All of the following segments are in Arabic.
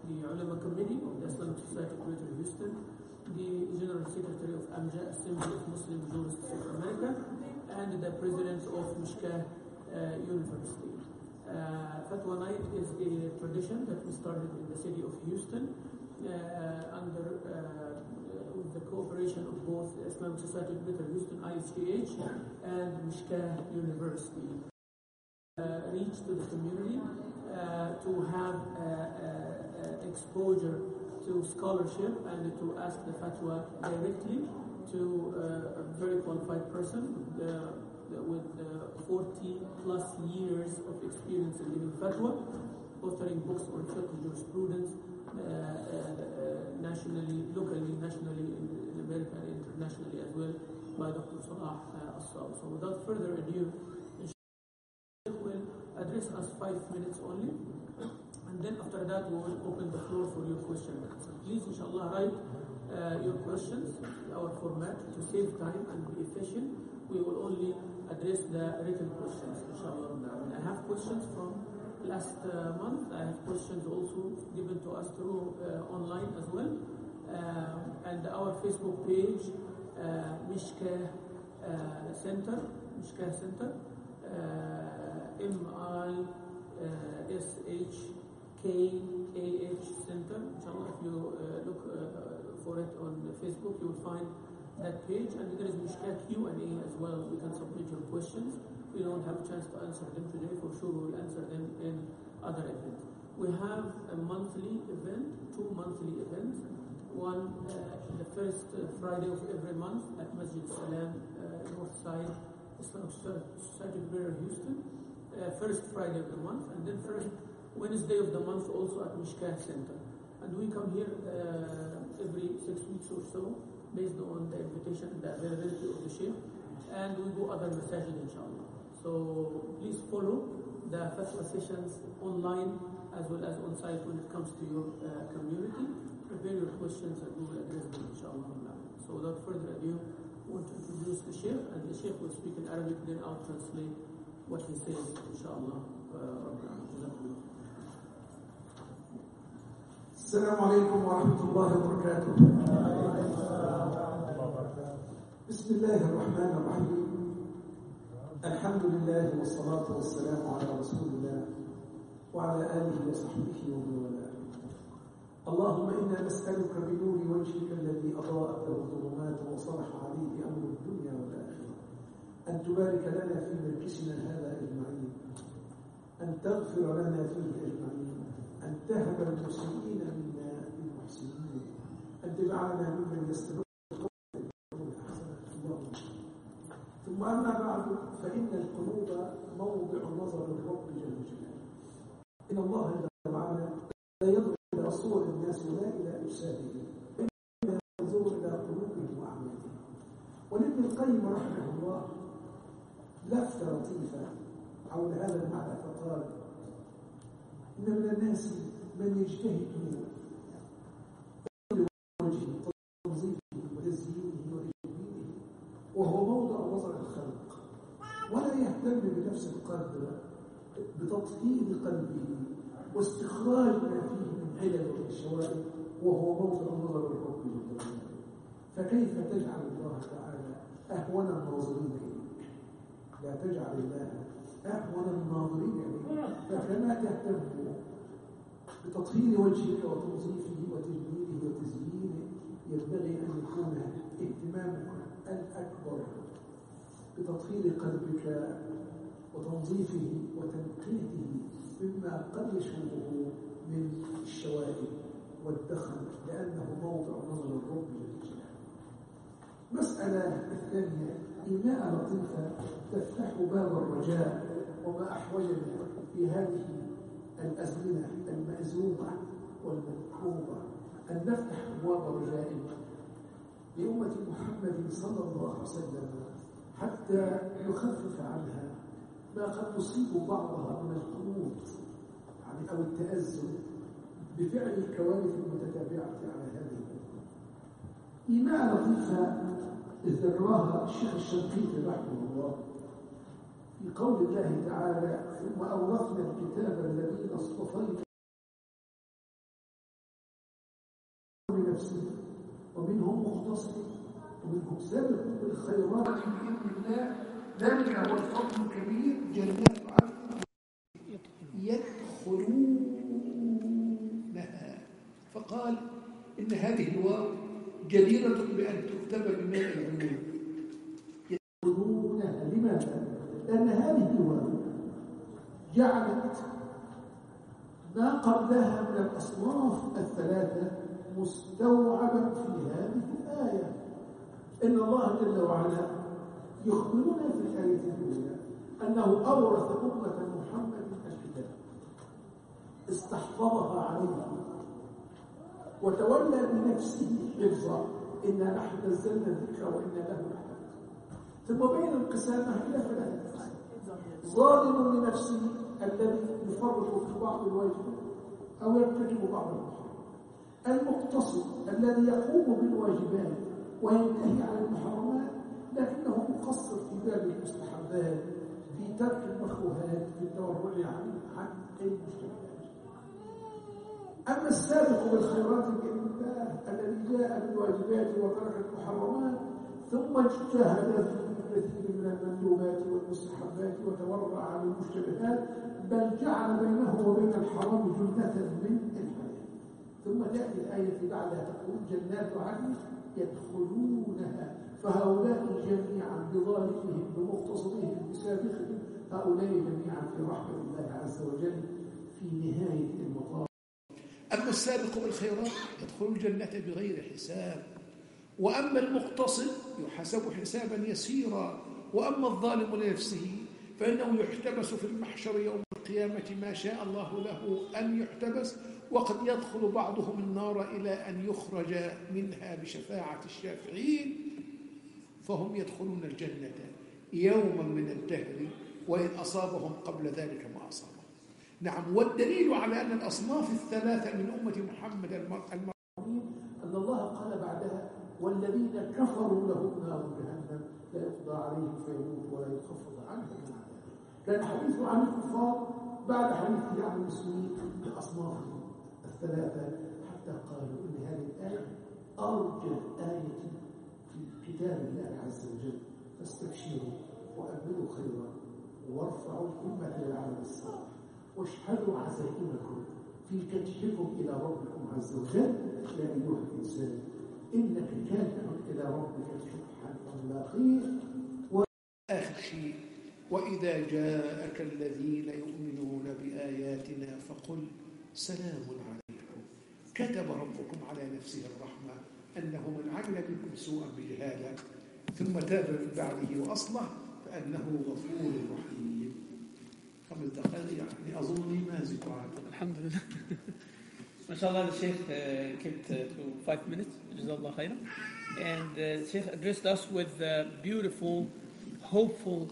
the Ulama Committee of the Islamic Society of Greater Houston, the General Secretary of AMJA, Assembly of Muslim Jurists of America, and the President of Mishkah University. Fatwa Night is a tradition that we started in the city of Houston under with the cooperation of both the Islamic Society of Greater Houston, ISGH, and Mishkah University. Reach to the community to have exposure to scholarship and to ask the fatwa directly to a very qualified person with 40 plus years of experience in giving fatwa, authoring books on fiqh jurisprudence nationally, locally, nationally, in America, and internationally as well, by Dr. Salah Assal. So without further ado, address us 5 minutes only, and then after that we will open the floor for your questions. Please, inshallah, write your questions, our format, to save time and be efficient. We will only address the written questions, inshallah. I have questions from last month. I have questions also given to us through online as well, and our Facebook page, Mishkah Center, Mishkah Center. MISHKAH Center. Inshallah, if you look for it on Facebook, you will find that page, and there is Mishkah Q&A as well. You can submit your questions. We don't have a chance to answer them today. For sure, we will answer them in other events. We have a monthly event, 2 monthly events. One the first Friday of every month at Masjid Salam, North Side, Islamic Society of Greater Houston. First Friday of the month, and then first Wednesday of the month also at Mishkah Center. And we come here every 6 weeks or so, based on the invitation and the availability of the Sheikh, and we go other masajid, inshallah. So please follow the fatwa sessions online as well as on site when it comes to your community. Prepare your questions and we will address them, inshallah. So without further ado, I want to introduce the Sheikh, and the Sheikh will speak in Arabic, then I'll translate what he says, inshallah. السلام عليكم ورحمة الله وبركاته. بسم الله الرحمن الرحيم. الحمد لله والصلاة والسلام على رسول الله وعلى آله وصحبه ومن والاه. اللهم إنا نسألك بنور وجهك الذي أضاءت له الظلمات وصلح عليه أمر الدنيا والآخرة أن تبارك لنا في مجلسنا هذا أجمعين، أن تغفر لنا فيه أجمعين، أن تهب المسيئين منا للمحسنين، أن تجعلنا ممن يستمعون القول. ثم أما بعد، فإن القلوب موضع نظر الرب جل جلاله. إن الله جل وعلا لا ينظر إلى صور الناس ولا إلى أجسادهم، إنما ينظر إلى قلوبهم وأعمالهم. ولابن القيم رحمه الله لفتة لطيفة حول هذا المعنى فقال: إن من الناس من يجتهد في وجهه وتنظيفه وتزيينه وتجميله وهو موضع نظر الخلق، ولا يهتم بنفس القدر بتطهير قلبه واستخراج ما فيه من علل والشوائب وهو موضع نظر الرب جل وعلا. فكيف تجعل الله تعالى أهون الناظرين إليك؟ لا تجعل الله أهون الناظرين إليك. فكما تهتم بتطهير وجهك وتنظيفه وتجميله وتزيينه، ينبغي أن يكون اهتمامك الأكبر بتطهير قلبك وتنظيفه وتنقيته مما قد يشوبه من الشوائب والدخن، لأنه موضع نظر الرب جل جلاله. مسألة الثانية: إيماء لطيفة تفتح باب الرجاء، وما أحوجنا في هذه الأزمنة المأزومة والمكروبة أن نفتح أبواب رجاء لأمة محمد صلى الله عليه وسلم، حتى نخفف عنها ما قد تصيب بعضها من القنوط أو التأزم بفعل الكوارث المتتابعة على هذه الأمة. إيماء لطيفة ذكرها الشيخ الشنقيطي رحمه الله في قول الله تعالى: ثم أورثنا الكتاب الذين اصطفينا بنفسه ومنهم مقتصد ومنهم سابق بالخيرات بإذن الله. ذلك هو الفضل الكبير. جنات عدن يدخلونها. فقال إن هذه الواو جديرة بأن تكتب بماء العيون. يدخلونها. لماذا؟ لأن هذه الواو جعلت ما قبلها من الأصناف الثلاثة مستوعبا في هذه الآية. إن الله جل وعلا يخبرنا في الآية الأولى أنه أورث أمة محمد الكتاب، استحفظها عليه وتولى بنفسه حفظه. إنا نحن نزلنا الذكر وإنا له لحافظون. ثم بين القسامة إلى ثلاثة أقسام: ظالم لنفسه الذي يفرط في بعض الواجبات أو يرتكب بعض المحرمات، المقتصد الذي يقوم بالواجبات وينتهي عن المحرمات لكنه مقصر في باب المستحبات، في ترك المكروهات، في التورع عن المشتبهات. أما السابق بالخيرات بإذن الله الذي جاء بالواجبات وترك المحرمات ثم اجتهد في كثير من المندوبات والمستحبات وتورع عن المشتبهات، بل جعل بينه وبين الحرام جنة من الحياة. ثم تأتي الآية بعدها تقول: جنات عدن يدخلونها. فهؤلاء جميعا بظالمهم بمقتصدهم بسابقهم، هؤلاء جميعا في رحمة الله عز وجل في نهاية المطاف. أما السابق بالخيرات يدخل الجنة بغير حساب، وأما المقتصد يحاسب حسابا يسيرا، وأما الظالم لنفسه فإنه يحتبس في المحشر يوم القيامة ما شاء الله له أن يحتبس، وقد يدخل بعضهم النار إلى أن يخرج منها بشفاعة الشافعين، فهم يدخلون الجنة يوما من الدهر وإن أصابهم قبل ذلك ما أصابهم. نعم، والدليل على أن الأصناف الثلاثة من أمة محمد المرحومين أن الله قال بعدها: والذين كفروا لهم نار جهنم لا يقضى عليهم فيموت ولا يخفض عنهم من عذابها. كان حديث عن الكفار بعد حديثه عن المسلمين بأصناف الثلاثة، حتى قالوا إن هذه الآية أرجى آية في كتاب الله عز وجل. فاستبشروا وأملوا خيرا وارفعوا الأمة للعمل الصالح واشهدوا عزائمكم في كتفكم إلى ربكم عز وجل. يا أيها الإنسان إنك كادح إلى ربك كدحا فملاقيه. وآخر شيء: وإذا جاءك الذين يؤمنون بآياتنا فقل سلام عليكم كتب ربكم على نفسه الرحمة أنه من عمل بكم سوءا بجهالة ثم تاب من بعده وأصلح فأنه غفور رحيم. 5 دقائق يعني أظنني ما زدت عنه. الحمد لله. ما شاء الله, the Sheikh kept to 5 minutes. Jazakallah khairan. And the Sheikh addressed us with a beautiful, hopeful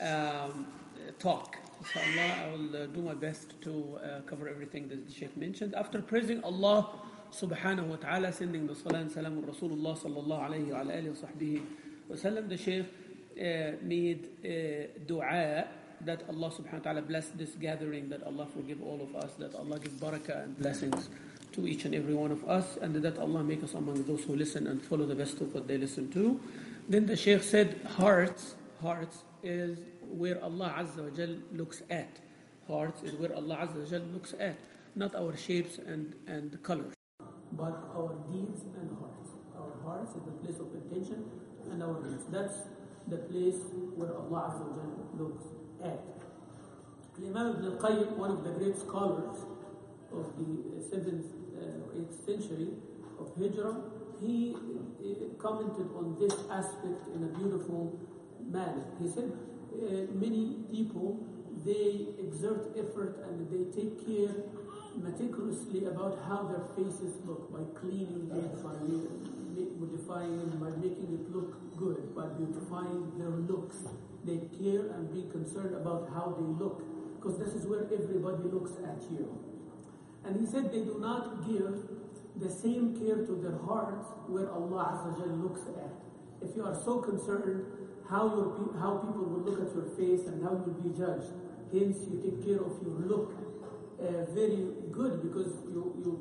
talk. Inshallah, I will do my best to cover everything that the Sheikh mentioned. After praising Allah subhanahu wa ta'ala, sending the salah and salam of Rasulullah sallallahu alayhi wa alihi wa sahbihi wa sallam, the Sheikh made dua that Allah subhanahu wa ta'ala bless this gathering, that Allah forgive all of us, that Allah give barakah and blessings to each and every one of us, and that Allah make us among those who listen and follow the best of what they listen to. Then the Shaykh said hearts is where Allah Azza wa Jal looks at. Hearts is where Allah Azza wa Jal looks at, not our shapes and colors, but our deeds and hearts. Our hearts is the place of attention, and our deeds, that's the place where Allah Azza wa Jal looks at. Imam Ibn al-Qayyim, one of the great scholars of the 7th or 8th century of Hijrah, he commented on this aspect in a beautiful manner. He said, many people, they exert effort and they take care meticulously about how their faces look, by cleaning it, by modifying it, by making it look good, by beautifying their looks. They care and be concerned about how they look, because this is where everybody looks at you. And he said they do not give the same care to their hearts where Allah Azza wa Jal looks at. If you are so concerned how people will look at your face and how you'll be judged, hence you take care of your look very good, because you care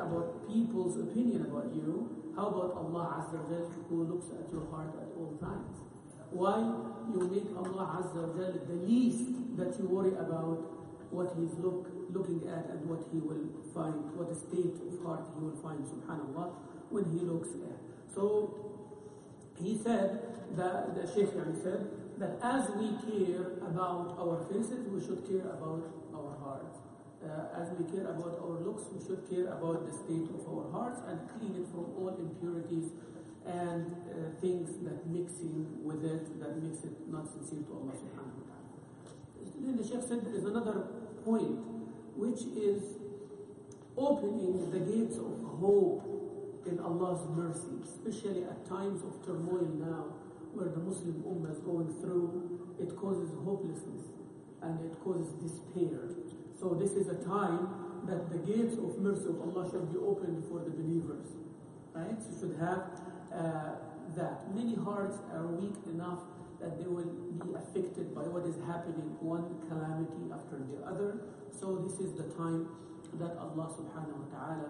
about people's opinion about you, how about Allah Azza wa Jal who looks at your heart at all times? Why you make Allah Azza wa Jal the least that you worry about what He's looking at and what He will find, what state of heart He will find, subhanAllah, when He looks at. So he said, the Shaykh said, that as we care about our faces, we should care about our hearts. As we care about our looks, we should care about the state of our hearts and clean it from all impurities and things that mixing with it, that makes it not sincere to Allah subhanahu wa ta'ala. Then the Shaykh said there is another point, which is opening the gates of hope in Allah's mercy, especially at times of turmoil now, where the Muslim Ummah is going through. It causes hopelessness and it causes despair. So this is a time that the gates of mercy of Allah should be opened for the believers, right? So you should have that. Many hearts are weak enough that they will be affected by what is happening, one calamity after the other. So this is the time that Allah subhanahu wa ta'ala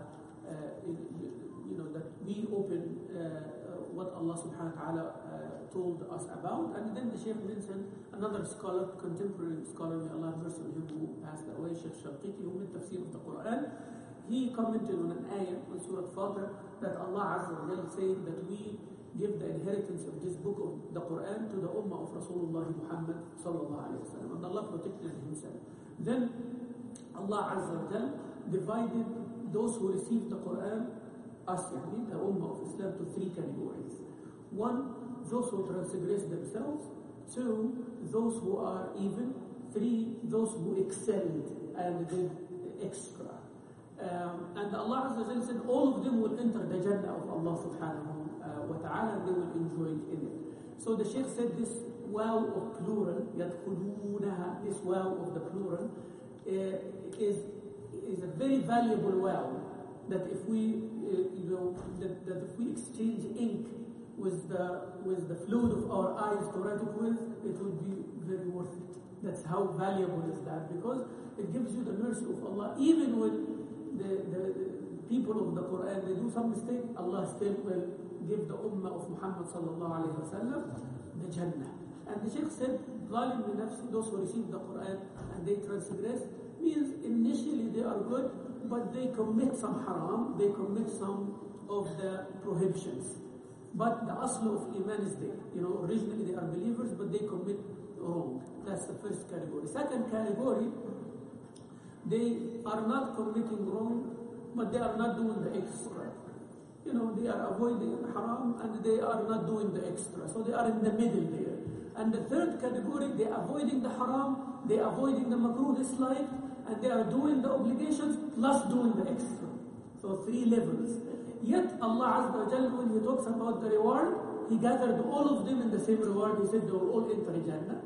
that we open what Allah subhanahu wa ta'ala told us about. And then the Shaykh mentioned another scholar, contemporary scholar, may Allah have mercy on him, who passed away, Shaykh Shanqiti, who made tafsir of the Quran. He commented on an ayah in Surah Fatir that Allah Azza wa Jalla said that we give the inheritance of this book of the Quran to the Ummah of Rasulullah Muhammad sallallahu alayhi wa sallam, and Allah protected himself. Then Allah Azza wa Jalla divided those who received the Quran, us, the Ummah of Islam, to three categories. One, those who transgress themselves. Two, those who are even. Three, those who excelled and did extra. And Allah Azza wa Jalla said all of them will enter the Jannah of Allah subhanahu wa ta'ala, and they will enjoy in it. So the Shaykh said this wow of plural, يَدْخُلُونَهَا, this wow of the plural, is a very valuable wow, that if we that if we exchange ink with the fluid of our eyes to write it with, it would be very worth it. That's how valuable is that, because it gives you the mercy of Allah. Even when the people of the Quran, they do some mistake, Allah still will give the Ummah of Muhammad sallallahu alayhi wa sallam the Jannah. And the Shaykh said, ظَالِمْ لِنَفْسِ, those who receive the Quran and they transgress, means initially they are good, but they commit some haram, they commit some of the prohibitions. But the asl of Iman is there. Originally they are believers, but they commit wrong. That's the first category. Second category, they are not committing wrong, but they are not doing the extra. They are avoiding haram and they are not doing the extra. So they are in the middle there. And the third category, they are avoiding the haram, they are avoiding the makruh dislike, and they are doing the obligations plus doing the extra. So three levels. Yet Allah Azza wa Jalla, when He talks about the reward, He gathered all of them in the same reward. He said they will all enter Jannah.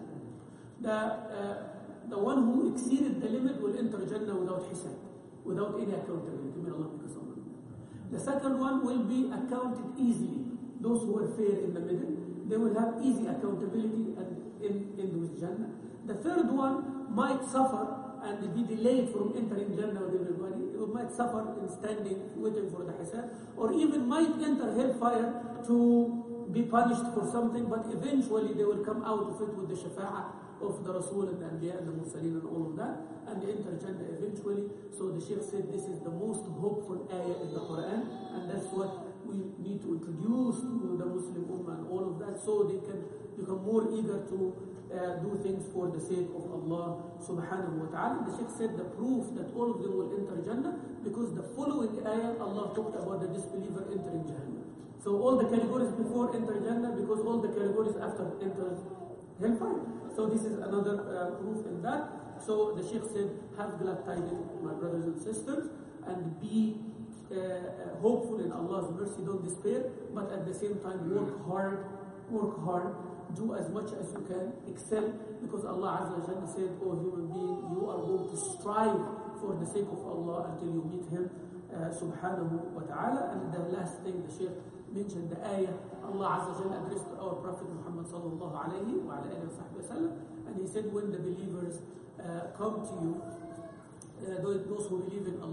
The one who exceeded the limit will enter Jannah without hisab, without any accountability. May Allah make us all. The second one will be accounted easily. Those who are fair in the middle, they will have easy accountability and in with Jannah. The third one might suffer and be delayed from entering Jannah with everybody. It might suffer in standing, waiting for the hisab, or even might enter hellfire to be punished for something, but eventually they will come out of it with the shafa'ah of the Rasul and the Anbiya and the Mursaleen and all of that, and they enter Jannah eventually. So the Shaykh said this is the most hopeful ayah in the Quran, and that's what we need to introduce to the Muslim Ummah and all of that, so they can become more eager to do things for the sake of Allah subhanahu wa ta'ala. The Shaykh said the proof that all of them will enter Jannah, because the following ayah, Allah talked about the disbeliever entering Jannah. So all the categories before enter Jannah, because all the categories after enter hellfire. So this is another proof in that. So the Shaykh said, have glad tidings, my brothers and sisters, and be hopeful in Allah's mercy, don't despair, but at the same time work hard, do as much as you can, excel, because Allah Azza wa Jalla said, oh human being, you are going to strive for the sake of Allah until you meet Him subhanahu wa ta'ala. And the last thing the Shaykh mentioned, the ayah Allah Azza wa Jalla addressed to our Prophet Muhammad sallallahu alayhi wa sallam, and he said, when the believers come to you, those who believe in Allah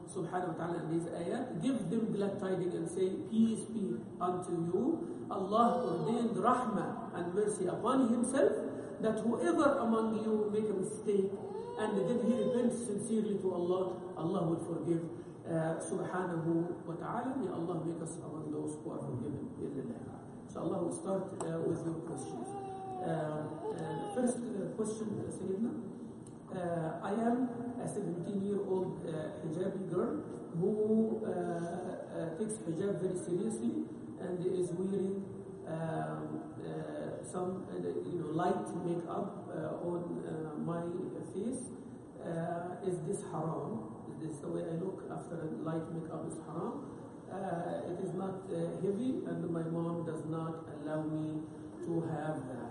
subhanahu wa ta'ala in these ayat, give them glad tidings and say, peace be unto you. Allah ordained rahmah and mercy upon himself, that whoever among you make a mistake and then he repents sincerely to Allah, Allah will forgive subhanahu wa ta'ala. May Allah make us among those who are forgiven. So Allah will start with your questions. First question, Sayyidina. I am a 17-year-old hijabi girl who takes hijab very seriously and is wearing some light makeup on my face. Is this haram? Is this the way I look after a light makeup is haram? It is not heavy, and my mom does not allow me to have that.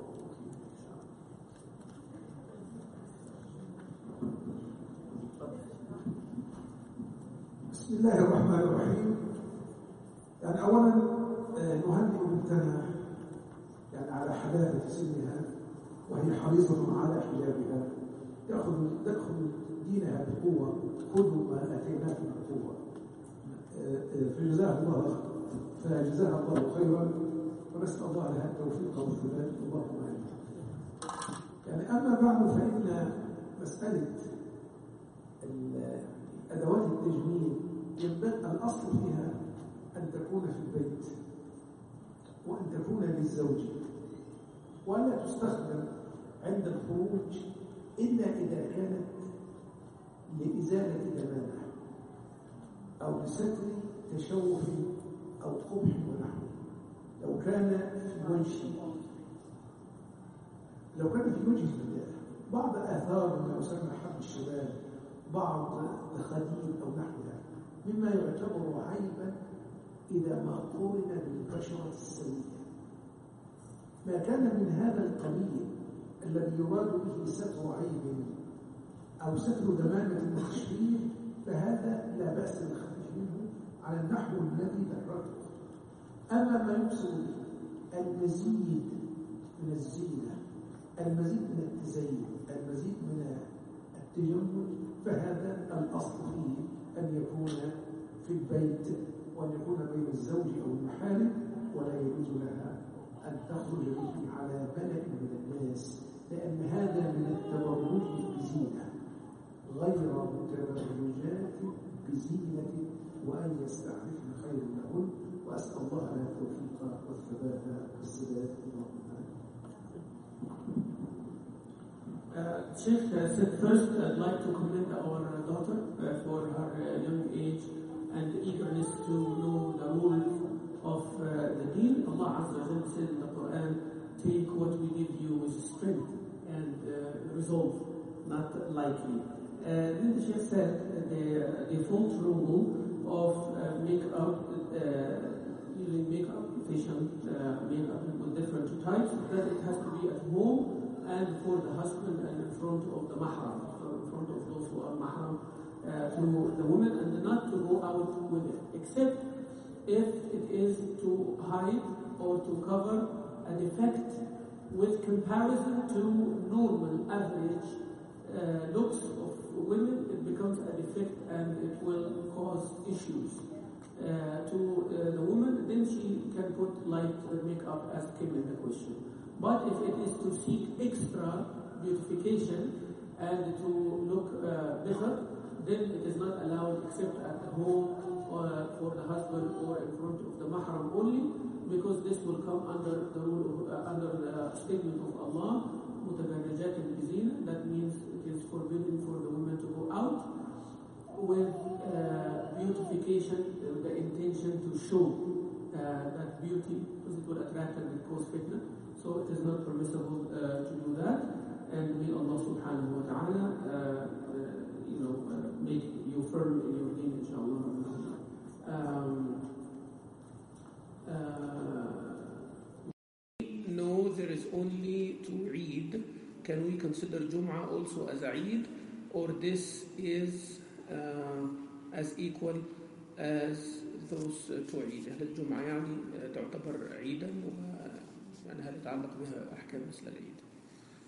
بسم الله الرحمن الرحيم. يعني أولا نهنئ بنتنا يعني على حداثة سنها وهي حريصة على حجابها، تأخذ دينها بقوة. خذوا ما آتيناكم بقوة. فجزاها الله خيرا، ونسأل الله لها التوفيق والثبات. اللهم آمين. يعني أما بعد، فإن مسألة أدوات التجميل ينبغي الأصل فيها أن تكون في البيت، وأن تكون للزوج، ولا تستخدم عند الخروج إلا إذا كانت لإزالة جمالها أو لستر تشوه أو قبح ونحوه. لو كان في وجه بعض آثار ما يسمى حب الشباب، بعض الخديد أو نحوها، مما يعتبر عيبا إذا ما قورن بالبشرة السوية. ما كان من هذا القليل الذي يراد به ستر عيب أو ستر دمامة وتشبيه، فهذا لا بأس بالخفيف منه على النحو الذي ذكرته. أما ما يقصد به المزيد من الزينة، المزيد من التزين، المزيد من التجمل، فهذا الأصل فيه أن يكون في البيت، وأن يكون بين الزوج أو المحارم، ولا يجوز لها أن تخرج به على ملأ من الناس، لأن هذا من التبرج بزينة غير متبرجات بزينة، وأن يستعرفن خير لهن. وأسأل الله لها التوفيق والثبات والسداد. Sheikh said first, I'd like to commend our daughter for her young age and eagerness to know the rules of the deen. Allah Azza wa Jalla said in the Quran, take what we give you with strength and resolve, not lightly. Then the Sheikh said the default rule of makeup, using makeup, facial makeup with different types, that it has to be at home and for the husband and in front of the mahram, so in front of those who are mahram to the woman, and not to go out with it, except if it is to hide or to cover a defect with comparison to normal average looks of women. It becomes a defect and it will cause issues to the woman. Then she can put light makeup as came in the question. But if it is to seek extra beautification and to look better, then it is not allowed except at home for the husband or in front of the mahram only, because this will come under the rule of, under the statement of Allah, متبرجات بزينة. That means it is forbidden for the woman to go out with beautification, the intention to show that beauty, because it will attract and cause fitna. So it is not permissible to do that. And may Allah subhanahu wa ta'ala make you firm in your deen, inshallah. No, there is only to Eid. Can we consider Jum'ah also as a Eid, or this is as equal as those to Eid؟ هل الجمعة يعني تعتبر عيدا، يعني هل يتعلق بها أحكام مثل العيد؟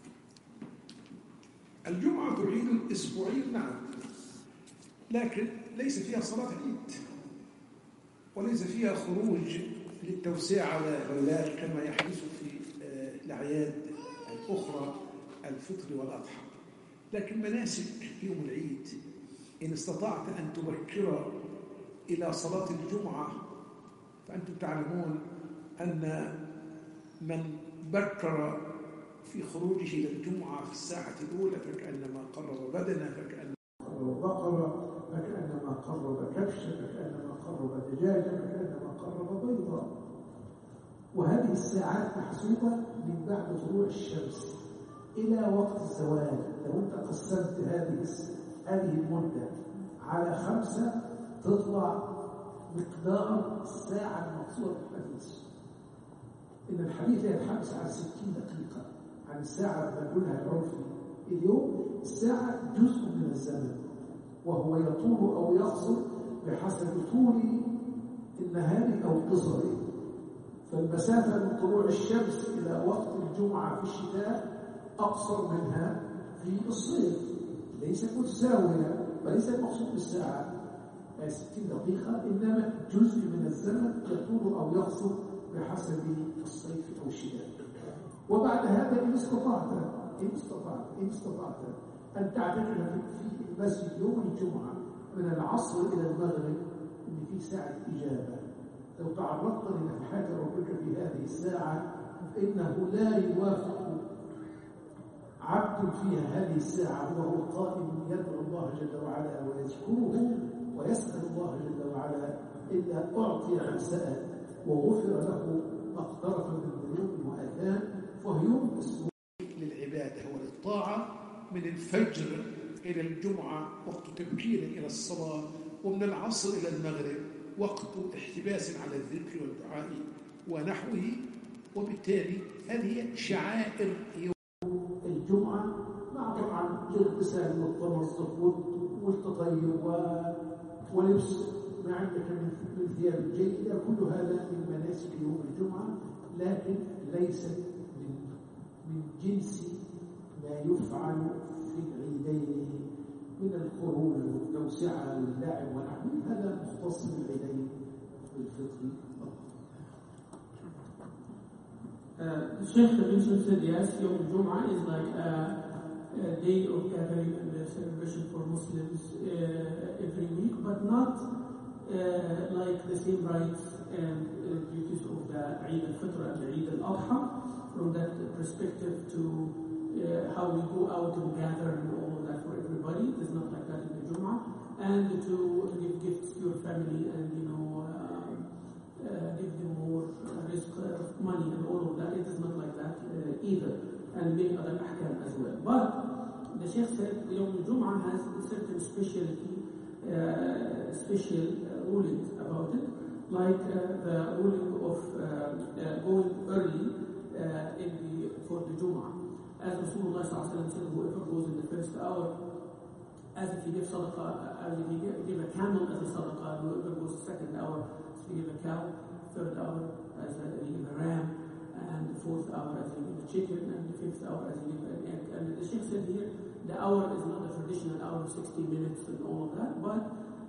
الجمعة عيد أسبوعي، نعم، لكن ليس فيها صلاة عيد، وليس فيها خروج للتوسيع على العلال كما يحدث في الأعياد الأخرى الفطر والأضحى. لكن مناسك يوم العيد إن استطعت أن تبكر إلى صلاة الجمعة، فأنتم تعلمون أن من بكر في خروجه إلى الجمعة في الساعة الأولى فكأنما قرب بدنه، فكأنما قرب بقرة، فكأنما قرب كبشة، فكأنما قرب دجاجة، فكأنما قرب بيضة. وهذه الساعات محسوبة من بعد طلوع الشمس إلى وقت الزوال. لو أنت قسمت هذه المدة على 5 تطلع مقدار الساعة المقصودة في الحديث. إن الحديث يتحدث عن 60 دقيقة، عن الساعة بنقولها العرفي. اليوم الساعة جزء من الزمن، وهو يطول أو يقصر بحسب طول النهار أو قصره. فالمسافة من طلوع الشمس إلى وقت الجمعة في الشتاء أقصر منها في الصيف، ليست متساوية، فليس المقصود بالساعة 60 دقيقة، إنما جزء من الزمن يطول أو يقصر بحسب الصيف أو الشتاء. وبعد هذا إن استطعت أن تعتبر في المسجد يوم الجمعة من العصر إلى المغرب إن في ساعة إجابة. لو تعرضت لنفحات ربك في هذه الساعة فإنه لا يوافق عبد فيها هذه الساعة وهو قائم يدعو الله جل وعلا ويذكره ويسأل الله جل وعلا إلا أعطي ما سأل وغفر له مقدرة من ذنوب وآثام. فهو يوم مسموح للعبادة وللطاعة من الفجر إلى الجمعة وقت تبكير إلى الصلاة، ومن العصر إلى المغرب وقت احتباس على الذكر والدعاء ونحوه. وبالتالي هذه شعائر يوم الجمعة، مع طبعا الاغتسال والتنظف والتطيب ولبس ما عندك من ثياب جيدة، كل هذا من مناسك يوم الجمعة، لكن ليست من جنس ما يفعل في العيدين من الخروج والتوسعة واللعب ونحوه. هذا مختص بالعيدين بالفطر. The Sheikh mentioned said yes, Yom Jum'ah is like a day of gathering and a celebration for Muslims every week, but not like the same rights and duties of the Eid al-Fitr and the Eid al-Adha. From that perspective to how we go out and gather and all of that for everybody, it is not like that in the Jum'ah. And to give gifts to your family and give them more risk money and all of that, it is not like that either, and many other ahkam as well. But the Sheikh said Yom al-Jum'ah has a certain specialty, special rulings about it, like the ruling of going early for the Jum'ah. As Rasulullah said, whoever goes in the first hour, as if he gives sadaqah, as if he give a camel as a sadaqah, whoever goes the second hour, as if he give a cow, third hour as he give a ram, and the fourth hour as he give a chicken, and the fifth hour as he give an egg. And the Sheikh said here, the hour is not a traditional hour of 60 minutes and all of that, but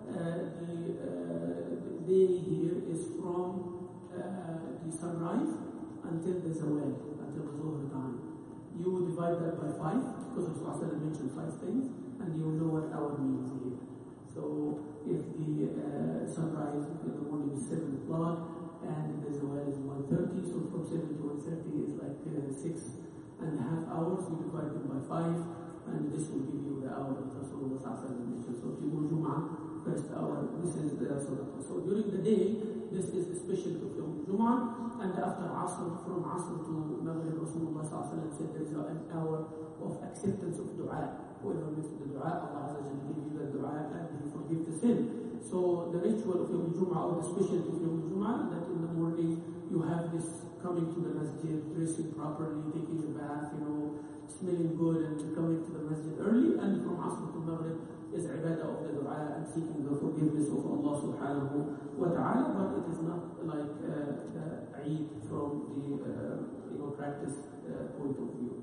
the day here is from the sunrise until the zawal, until the zuhr time. You divide that by 5, because Rasulullah mentioned 5 things, and you know what hour means here. So if the sunrise in the morning is 7 o'clock, and the zawal is 1:30, so from 7 to 1:30 is like 6.5 hours. You divide them by 5, and this will give you the hour that Rasulullah mentioned. So if you go Jum'ah, first hour, this is the sadaqah. So during the day, this is the specialty of Yom Jum'ah, and after Asr, from Asr to Maghrib, Rasulullah said there is an hour of acceptance of dua. Whoever makes the dua, Allah Azza wa give you the dua and He forgive the sin. So the ritual of Yom Jum'ah, or the specialty of Yom Jum'ah, that in the morning you have this coming to the masjid, dressing properly, taking a bath, smelling good, and coming to the masjid early, and from Asr to Maghrib is ibadah of the dua and seeking the forgiveness of Allah subhanahu wa ta'ala, but it is not like the Eid from the practice point of view.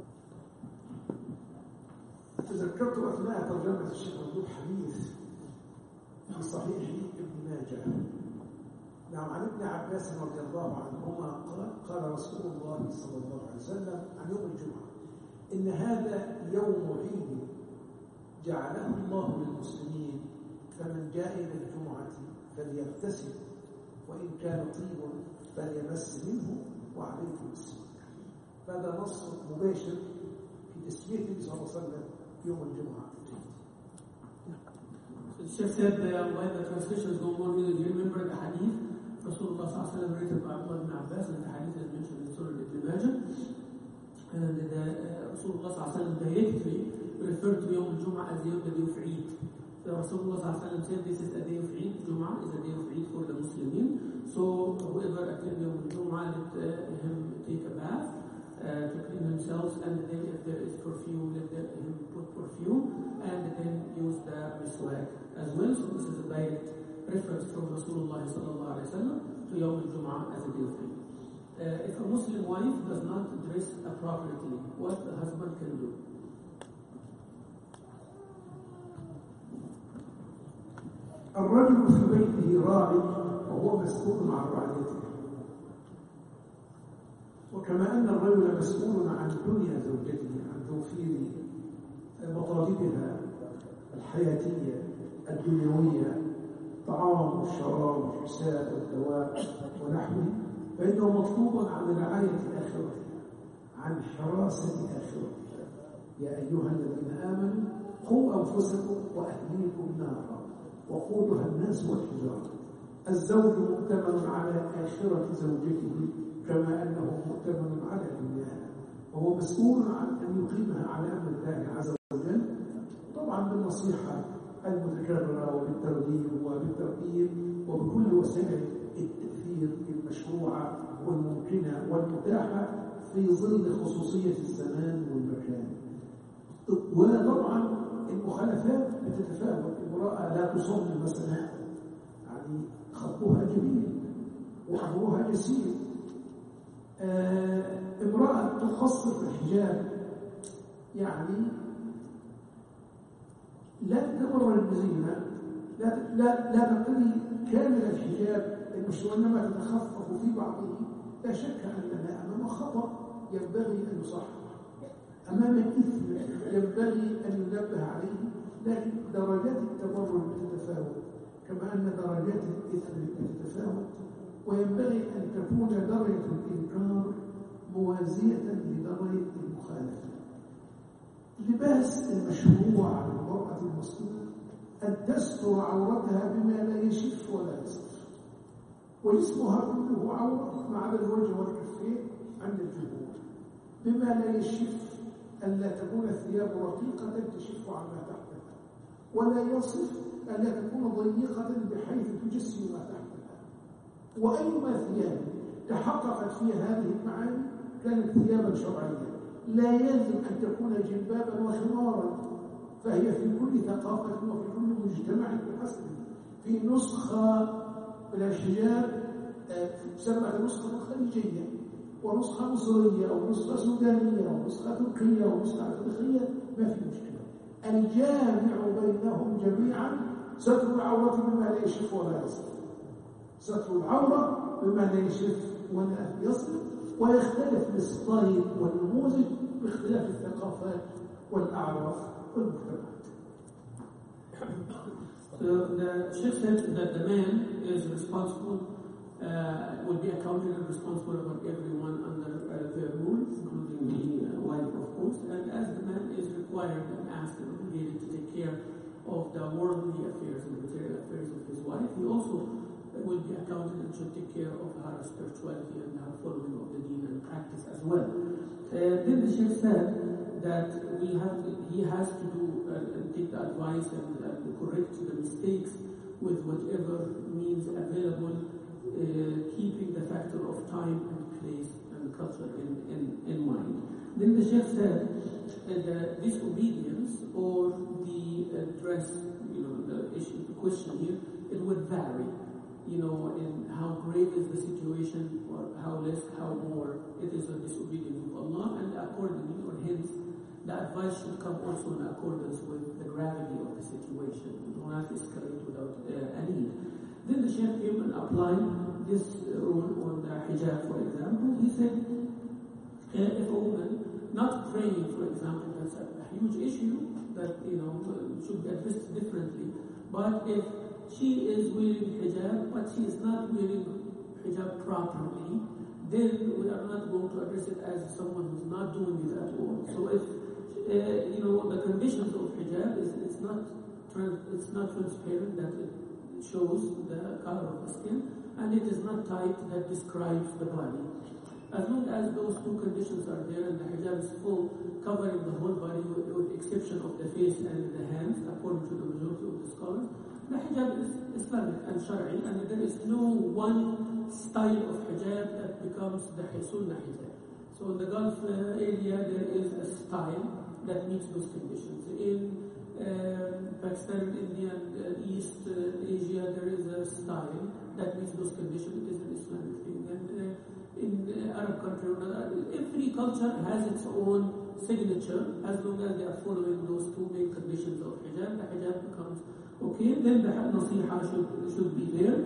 تذكرت أثناء ترجمة الشيخ ممدوح حديث في صحيح ابن ماجه. نعم، عن ابن عباس رضي الله عنهما قال رسول الله صلى الله عليه وسلم عن يوم الجمعة: إن هذا يوم عيد جعله الله للمسلمين، فمن جاء إلى الجمعة فليغتسل، وإن كان طيب فليمس منه وعليكم السلام. هذا نص مباشر في تسمية النبي صلى الله عليه وسلم يوم الجمعة. The Sheikh said while the translation is going on, you remember the hadith Rasulullah sallallahu alaihi wasallam written by Abdullah ibn Abbas, and the hadith is mentioned in Surah Ibn Majah. And the Rasulullah sallallahu alaihi wasallam directly referred to Yawm al-Jum'ah as the day of Eid. So Rasulullah sallallahu alaihi wasallam said this is a day of Eid. Jum'ah is a day of Eid for the Muslimin. So whoever attends Yawm al-Jum'ah, let him take a bath to clean themselves, and then if there is perfume, let him put perfume, and then use the miswak as well. So this is a direct reference from Rasulullah sallallahu alaihi wasallam to Yawm al-Jum'ah as a day of Eid. If a Muslim wife does not dress appropriately, what the husband can do? الرجل في بيته راع وهو مسؤول عن رعيته، وكما أن الرجل مسؤول عن دنيا زوجته، عن توفير مطالبها الحياتية الدنيوية، الطعام والشراب والحساب والدواء ونحوه، فإنه مطلوب عن رعاية آخرتها، عن حراسة آخرتها. يا أيها الذين آمنوا قوا أنفسكم وأهليكم نارا وقودها الناس والحجارة. الزوج مؤتمن على آخرة زوجته كما أنه مؤتمن على دنياها، وهو مسؤول عن أن يقيمها على أمر الله عز وجل، طبعا بالنصيحة المتكررة وبالترغيب وبالترهيب وبكل وسائل التأثير المشروعة والممكنة والمتاحة في ظل خصوصية الزمان والمكان. وطبعا المخالفات بتتفاوت. امرأة لا تصلي مثلا، يعني خطها جميل وأمرها يسير. امرأة تقصر في الحجاب، يعني لا تمر بزينة، لا تقضي كامل الحجاب المشروع، إنما تتخفف في بعضه. لا شك أننا أمام خطأ ينبغي أن يصحح، أمام إثم ينبغي أن ينبه عليه، لكن درجات التبرج بتتفاوت كما أن درجات الإثم بتتفاوت، وينبغي أن تكون درجة الإنكار موازية لدرجة المخالفة. اللباس المشروع للمرأة المسلمة أن تستر عورتها بما لا يشف ولا يصف، وجسمها كله عورة ما عدا الوجه والكفين عند الجمهور، بما لا يشف أن لا تكون الثياب رقيقة تشف عما تحتها، ولا يصف أن لا تكون ضيقة بحيث تجسم ما تحتها. وأيما ثياب تحققت فيها هذه المعاني كانت ثيابا شرعية. لا يلزم أن تكون جلبابا وخمارا، فهي في كل ثقافة وفي كل مجتمع بحسبه. في نسخة من الحجاب تسمى نسخة خليجية، ونسخة مصرية، ونسخة سودانية، ونسخة تركية، ونسخة أفريقية، ما في مشكلة. الجامع بينهم جميعا ستر العورة بما لا يشف ولا يصف، ستر العورة بما لا يشف ولا يصف، ويختلف الستايل والنموذج باختلاف الثقافات والأعراف والمجتمعات. So the Sheikh said that the man is responsible, will be accountable and responsible for everyone under their rules, including the wife, of course. And as the man is required and asked and obligated to take care of the worldly affairs and the material affairs of his wife, he also will be accountable and should take care of her spirituality and her following of the deen and practice as well. Then the Sheikh said that he has to do and take the advice and correct the mistakes with whatever means available, keeping the factor of time and place and culture in mind. Then the Sheikh said that the disobedience or the dress, the question here, it would vary, in how grave is the situation, or how less, how more it is a disobedience of Allah, and accordingly, or hence, the advice should come also in accordance with the gravity of the situation. You do not escalate without a need. Then the Shaykh came and applied this rule on the hijab, for example. He said, if a woman not praying, for example, that's a huge issue that should be addressed differently. But if she is wearing hijab, but she is not wearing hijab properly, then we are not going to address it as someone who's not doing it at all. So if the conditions of hijab it's not transparent, that it shows the color of the skin, and it is not tight, that describes the body. As long as those two conditions are there and the hijab is full, covering the whole body with the exception of the face and the hands, according to the majority of the scholars, the hijab is Islamic and Shari'i, and there is no one style of hijab that becomes the Sunnah hijab. So in the Gulf area, there is a style that meets those conditions. In Pakistan, India, and East Asia, there is a style that meets those conditions. It is an Islamic thing. And in Arab country, every culture has its own signature. As long as they are following those two main conditions of hijab, the hijab becomes okay. Then the nasiha should be there,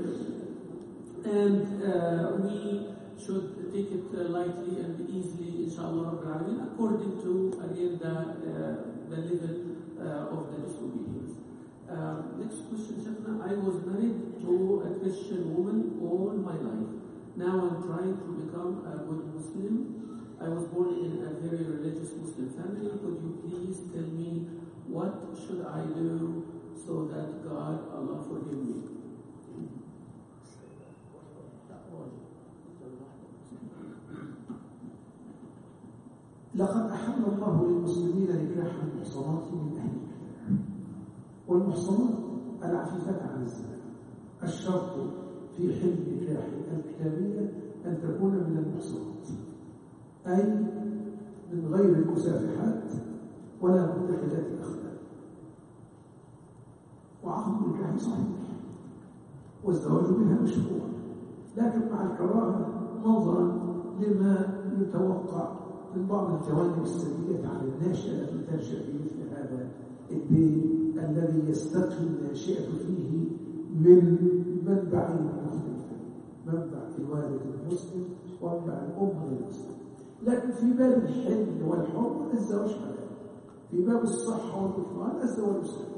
and we should take it lightly and easily, inshallah, according to again the level of the disobedience. Next question, Shafna. I was married to a Christian woman all my life. Now I'm trying to become a good Muslim. I was born in a very religious Muslim family. Could you please tell me what should I do so that Allah forgive me? لقد أحل الله للمسلمين نكاح المحصنات من أهل الكتاب، والمحصنات العفيفات عن الزنا. الشرط في حل نكاح الكتابية أن تكون من المحصنات، أي من غير المسافحات ولا متخذات الأخلاق. وعقد النكاح صحيح والزواج بها مشروع، لكن مع الكراهة نظرا لما يتوقع من بعض الجوانب السلبية على الناشئة التي تنشأ في مثل هذا البيت الذي يستقي الناشئة فيه من منبعين مختلفين، منبع الوالد المسلم ومنبع الأم المسلم. لكن في باب الحل والحرمة الزواج حلال، في باب الصحة والبطلان الزواج صحيح.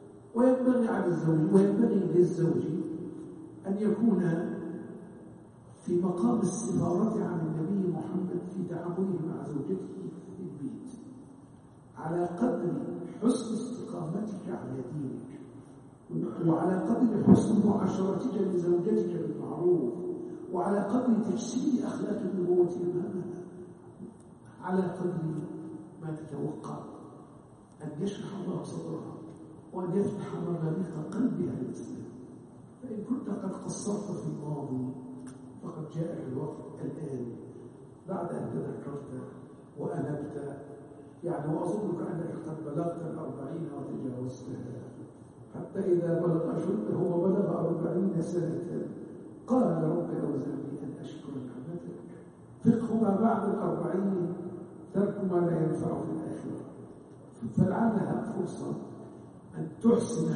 وينبغي للزوج أن يكون في مقام السفارة عن النبي محمد في تعامله مع زوجته في البيت، على قدر حسن استقامتك على دينك، وعلى قدر حسن معاشرتك لزوجتك بالمعروف، وعلى قدر تجسيد أخلاق النبوة أمامها، على قدر ما تتوقع أن يشرح الله صدرها وأن يفتح مغاليق قلبها للإسلام. فإن كنت قد قصرت في الماضي فقد جاءك الوقت الآن بعد أن تذكرت وأنبت، وأظنك أنك قد بلغت 40 وتجاوزتها، حتى إذا بلغ أشده وبلغ 40 سنة قال رب أوزعني أن أشكر نعمتك. فقه ما بعد 40 ترك ما لا ينفع في الآخرة. فلعلها فرصة أن تحسن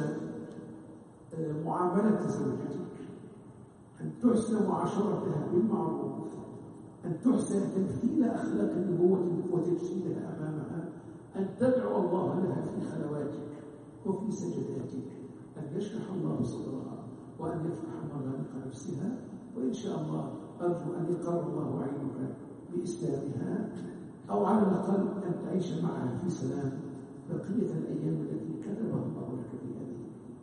معاملة زوجتك، أن تحسن معاشرتها بالمعروف، أن تحسن تمثيل أخلاق النبوة وتجسيدها أمامها، أن تدعو الله لها في خلواتك وفي سجداتك، أن يشرح الله صدرها وأن يفتح مغاليق نفسها. وإن شاء الله أرجو أن يقر الله عينك بإسلامها، أو على الأقل أن تعيش معها في سلام بقية الأيام التي كتبها الله لك في هذه.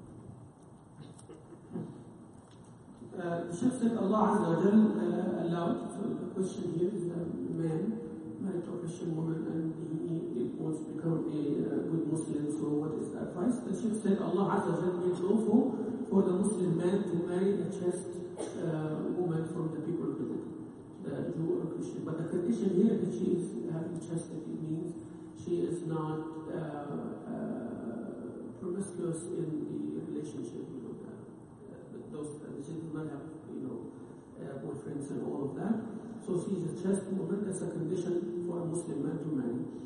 The Sheikh said Allah Azza wa Jal allowed, so the question here is a man married to a Christian woman and he wants to become a good Muslim, so what is the advice? The Sheikh said Allah Azza wa Jal makes lawful for the Muslim man to marry a chaste woman from the people of the Jew or Christian. But the condition here that she is having chastity means she is not promiscuous in the relationship. She does not have, boyfriends and all of that. So she is a chaste woman. That's a condition for a Muslim man to marry.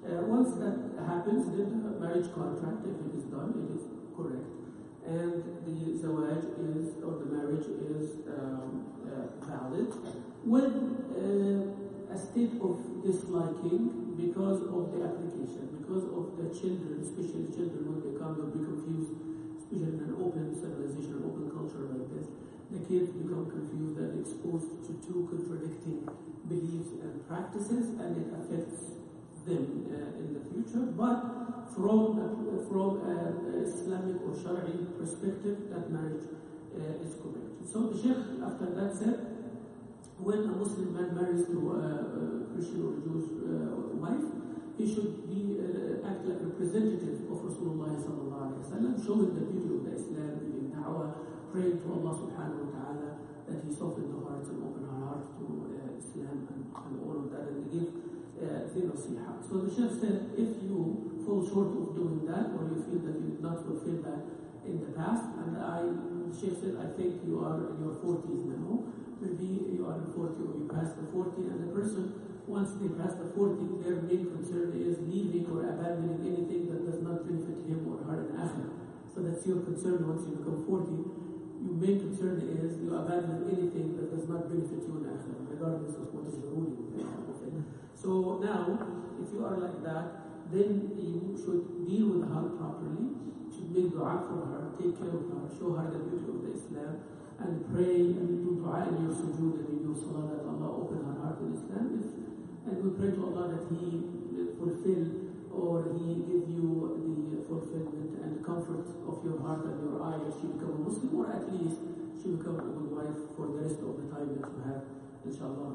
Once that happens, then the marriage contract, if it is done, it is correct. And the zawaj is, or the marriage is valid. When a state of disliking because of the application, because of the children, especially children when they come, they'll be confused, especially in an open civilization, an open culture like this. The kids become confused and exposed to two contradicting beliefs and practices, and it affects them in the future. But from an Islamic or Shari'i perspective, that marriage is correct. So the Sheikh, after that, said, when a Muslim man marries to a Christian or Jewish wife, he should be act like a representative of Rasulullah sallallahu alaihi wasallam, showing the beauty of the Islam, giving da'wah, praying to Allah subhanahu wa ta'ala that He soften the hearts and open our hearts to Islam and all of that, and give the nasiha. So the Sheikh said, if you fall short of doing that, or you feel that you did not fulfill that in the past, and the Sheikh said, I think you are in your 40s now, maybe you are in 40 or you passed the 40, and the person, once they pass the 40, their main concern is leaving or abandoning anything that does not benefit him or her in Akhirah. So that's your concern once you become 40. Your main concern is you abandon anything that does not benefit you in Akhirah, regardless of what is the ruling of it. So now, if you are like that, then you should deal with her properly, should make dua for her, take care of her, show her the beauty of the Islam, and pray and do dua in your sujood and in your salah that Allah open her heart to Islam. And we pray to Allah that He fulfill or He give you the fulfillment and comfort of your heart and your eye that she become a Muslim, or at least she become a good wife for the rest of the time that you have, inshallah.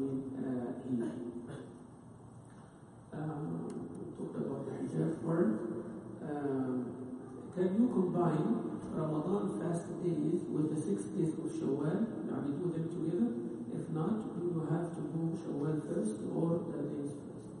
Talked about the hijab part. Can you combine Ramadan fast days with the 6 days of Shawwal? Do them together? If not, do you have to do Shawwal first or the days first?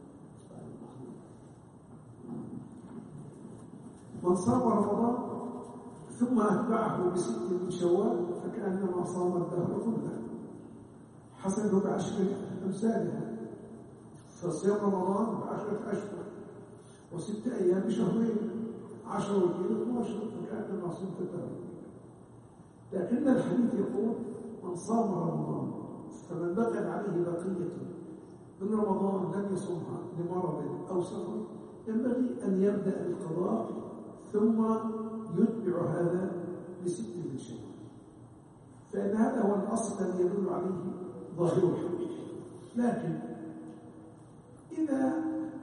من صام رمضان ثم أتبعه بست من شوال فكأنما صام الدهر كله حسنه ب10 أمثالها. فصيام رمضان ب10 أشهر و6 أيام بشهرين 10 وكيل 12 فكأنما صمت الدهر. لكن الحديث يقول من صام رمضان فمن بقي عليه بقية من رمضان لم يصومها لمرض أو سفر ينبغي أن يبدأ القضاء ثم يتبع هذا ب6 من شوال، فإن هذا هو الأصل الذي يدل عليه ظاهر الحديث. لكن إذا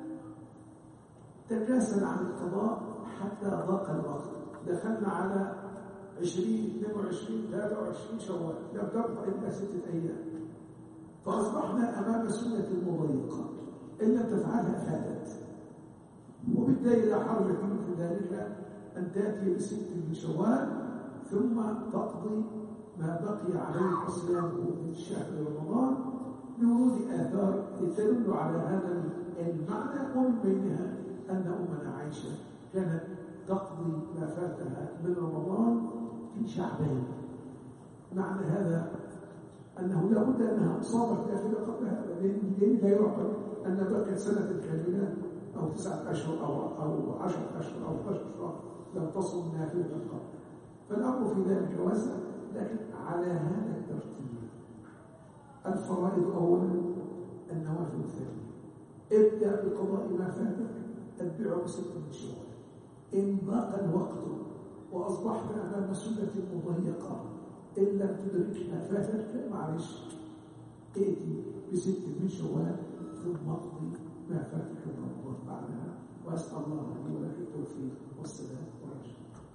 تكاسل عن القضاء حتى ضاق الوقت، دخلنا على 20 22 23 شوال، لم تبقى إلا 6 أيام، فأصبحنا أمام سنة مضيقة إن لم تفعلها فاتت. وبالتالي لا حرج في ذلك أن تأتي ب6 من شوال ثم تقضي ما بقي عليه صيامه من شهر رمضان لورود آثار تدل على هذا المعنى، ومن بينها أن أمنا عائشة كانت تقضي ما فاتها من رمضان في شعبان. معنى هذا أنه لا بد أنها صامت نافلة قبل هذا، لأن لا يعقل أن بقيت سنة كاملة أو 9 أشهر أو 10 أشهر أو 11 شهر لم تصم نافلة قبل. فالأمر في ذلك واسع، لكن على هذا الترتيب: الفرائض أولا، النوافل ثانيا. ابدأ بقضاء ما فاتك، اتبعه ب6 من شوال. إن ضاق الوقت وأصبحت أمام سنة مضيقة إن لم تدرك ما فاتك، معلش ائتي ب6 من شوال ثم اقضي ما فاتك من رمضان بعدها. وأسأل الله لي ولك التوفيق والسلام والرشاد.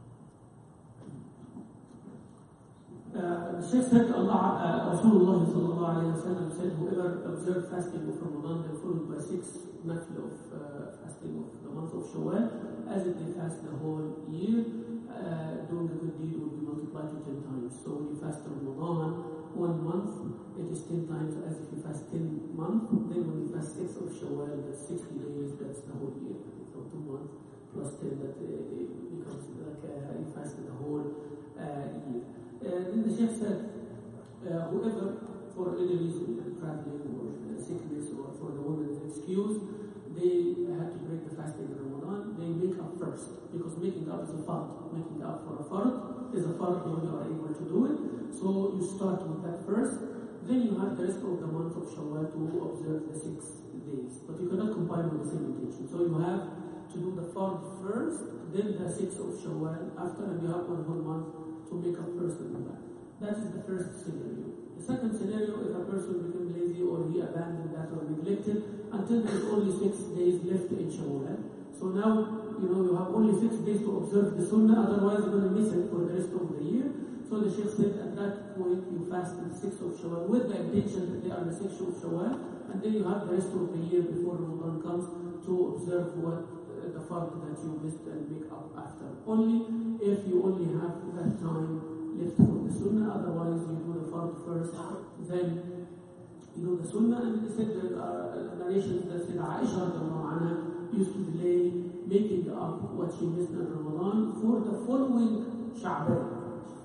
The Sheikh said, Rasulullah sallallahu alayhi wa sallam said, whoever observed fasting of Ramadan then followed by 6 nafil of fasting of the month of Shawwal, as if they fast the whole year, doing a good deed will be multiplied to 10 times. So when you fast Ramadan 1 month, it is 10 times as if you fast 10 months. Then when you fast 6 of Shawwal, that's 60 days, that's the whole year. So 2 months plus 10, that it becomes like you fasted the whole year. Then the Sheikh said, whoever, for any reason, traveling or sickness or for the woman's excuse, they have to break the fasting in Ramadan. They make up first, because making up is a fard. Making up for a fard is a fard when you are able to do it. So you start with that first. Then you have the rest of the month of Shawwal to observe the 6 days. But you cannot combine with the same intention. So you have to do the fard first, then the 6 of Shawwal after, and you have 1 whole month to make up first and do that. That is the first scenario. The second scenario, if a person became lazy or he abandoned that or neglected until there is only 6 days left in Shawwal. So now, you have only 6 days to observe the Sunnah, otherwise you're going to miss it for the rest of the year. So the Sheikh said at that point you fast the 6th of Shawwal with the intention that they are the 6th of Shawwal, and then you have the rest of the year before Ramadan comes to observe what the fard that you missed and make up after. Only if you only have that time left for the Sunnah, otherwise you do the fard first, then you do the Sunnah. And they said there are narrations that said Aisha used to delay making up what she missed in Ramadan for the following Sha'ban.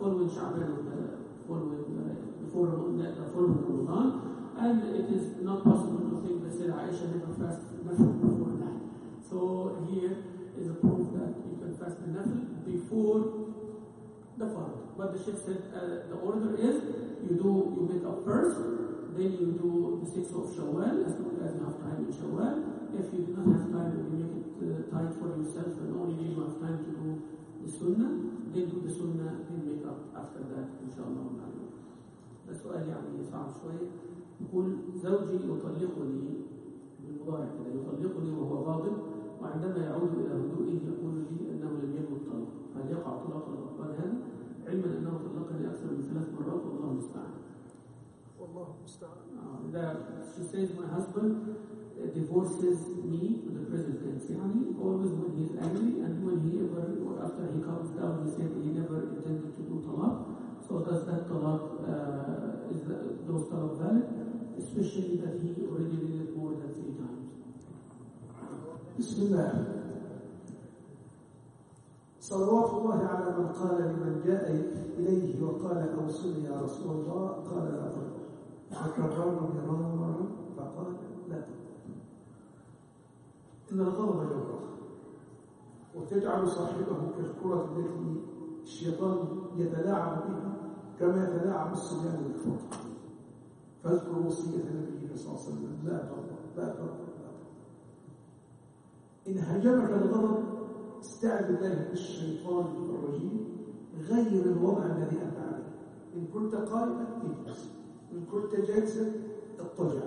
Before Ramadan, and it is not possible to think that Sayyida Aisha never fasted nafil before that. So here is a proof that you can fast the nafil before the fard. But the Sheikh said the order is you make up first, then you do the 6th of Shawwal as long as you have time in Shawwal. If you do not have time, you make it tight for yourself and only you have time to do the Sunnah, then do the Sunnah, then make up after that إن شاء الله ونعلم. السؤال يعني صعب شوي. يقول زوجي يطلقني بالمضارع كده، يطلقني وهو غاضب، وعندما يعود إلى هدوئه يقول لي أنه لم يكن طلق، هل يقع طلاق الغضبان هذا؟ علما أنه طلقني أكثر من 3 مرات والله المستعان. والله المستعان. She says my husband divorces me to the present tense, always when he is angry, and when he ever, or after he calms down, he said he never intended to do talaq. So does that talaq, is those talaq valid? Especially that he already did it more than 3 times. Bismillah. صلوات الله على من قال لمن جاء إليه وقال أوصني يا رسول الله، قال لا تطلق. فكرر مرارا فقال لا تطلق. إن الغضب جوهر وتجعل صاحبه كالكرة التي الشيطان يتلاعب بها كما يتلاعب الصبيان بالفرق. فاذكر وصية النبي صلى الله عليه وسلم لا تغضب لا تغضب لا تغضب. إن هجمك الغضب استعذ بالله من الشيطان الرجيم غير الوضع الذي أنت عليه. إن كنت قائما اجلس، إن كنت جالسا اضطجع،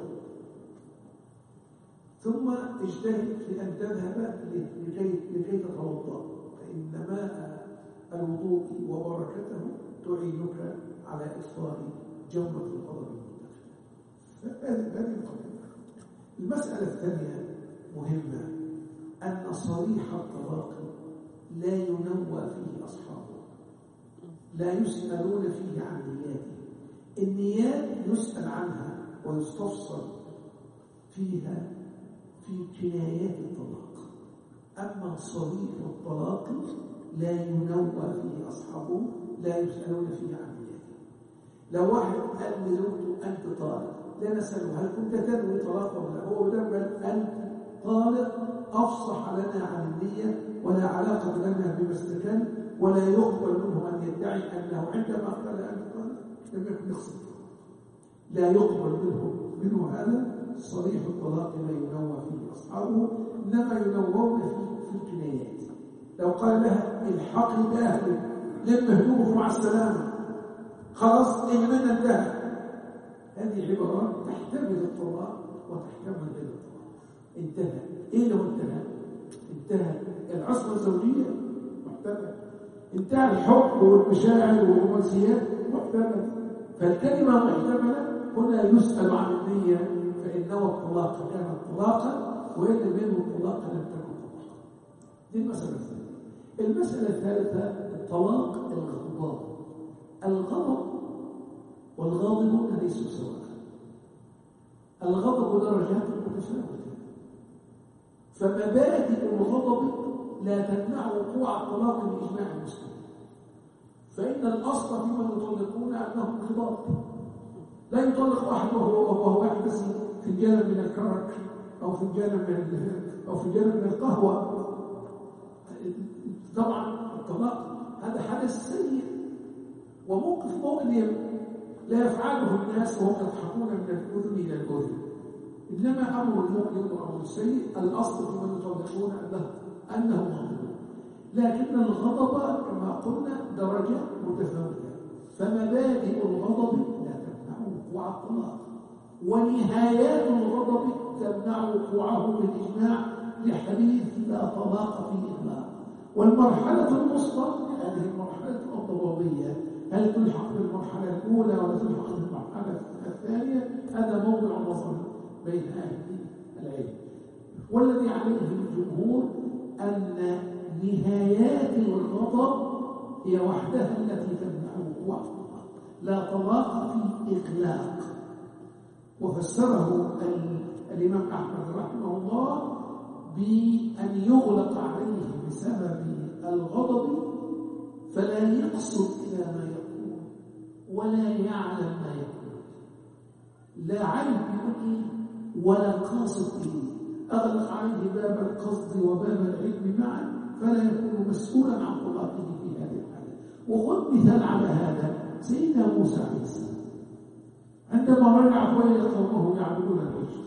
ثم اجتهد في أن تذهب لكي تتوضأ، فإن ماء الوضوء وبركته تعينك على إطفاء جمرة الغضب المنتفخة. هذه القضية. المسألة الثانية مهمة، أن صريح الطلاق لا ينوى فيه أصحابه، لا يسألون فيه عن نياته. النيات يسأل عنها ويستفصل فيها في كنايات الطلاق، أما صريح الطلاق لا ينوى فيه أصحابه، لا يسألون فيه عن نياته. لو واحد قال لزوجته أنت طالق، لا نسأله هل كنت تنوي طلاق ولا لا، هو لما أنت طالق أفصح لنا عن النية، ولا علاقة لنا بما استكان، ولا يقبل منه أن يدعي أنه عندما قال أنت طالق لم يكن يقصد. لا يقبل منه هذا. صريح الطلاق لا ينوى فيه أصحابه، إنما ينوون في الكنايات. لو قال لها الحقي بأهلك، لم هدومك مع السلامة، خلاص المنى انتهى. هذه عبارات تحتمل الطلاق وتحتمل غير الطلاق. انتهى. ايه لو انتهى؟ انتهى العصمة الزوجية محتمل، انتهى الحب والمشاعر والرومانسيات محتمل. فالكلمة محتملة. هنا يسأل عن النية، فإن نوى الطلاق كان طلاقا، وإن لم ينوي الطلاق لم تكن طلاقا. دي المسألة الثانية. المسألة الثالثة الطلاق الغضبان. الغضب والغاضبون ليسوا سواء. الغضب درجات متفاوتة، فمبادئ الغضب لا تمنع وقوع الطلاق بإجماع المسلمين. فإن الأصل فيمن يطلقون أنهم غضاب. لا يطلق أحد وهو يحدث في الجانب من الكرك أو فنجان من القهوة. طبعا الطلاق هذا حدث سيء وموقف مؤلم لا يفعله الناس وهم يضحكون من الأذن إلى الأذن، إنما أمر المؤلم وأمر السيء الأصل في من يطلقون أنه غضب، لكن الغضب كما قلنا درجات متفاوتة، فمبادئ الغضب لا تمنع وقوع الطلاق، ونهايات الغضب تمنع وقوعه بالإجماع لحديث لا طلاق في إطلاق. والمرحلة الوسطى هذه المرحلة الضبابية هل تلحق بالمرحلة الأولى ولا تلحق بالمرحلة الثانية؟ هذا موضع نظر بين أهل العلم، والذي عليه الجمهور أن نهايات الغضب هي وحدها التي تمنع وقوع الطلاق، لا طلاق في إغلاق. وفسره الإمام أحمد رحمه الله بأن يغلق عليه بسبب الغضب فلا يقصد إلى ما يقول ولا يعلم ما يقول، لا علم به ولا قاصد به، أغلق عليه باب القصد وباب العلم معا فلا يكون مسؤولا عن طلاقه في هذه الحالة. وخذ مثال على هذا سيدنا موسى عليه السلام عندما رجع وإلى قومه يعبدون العجل،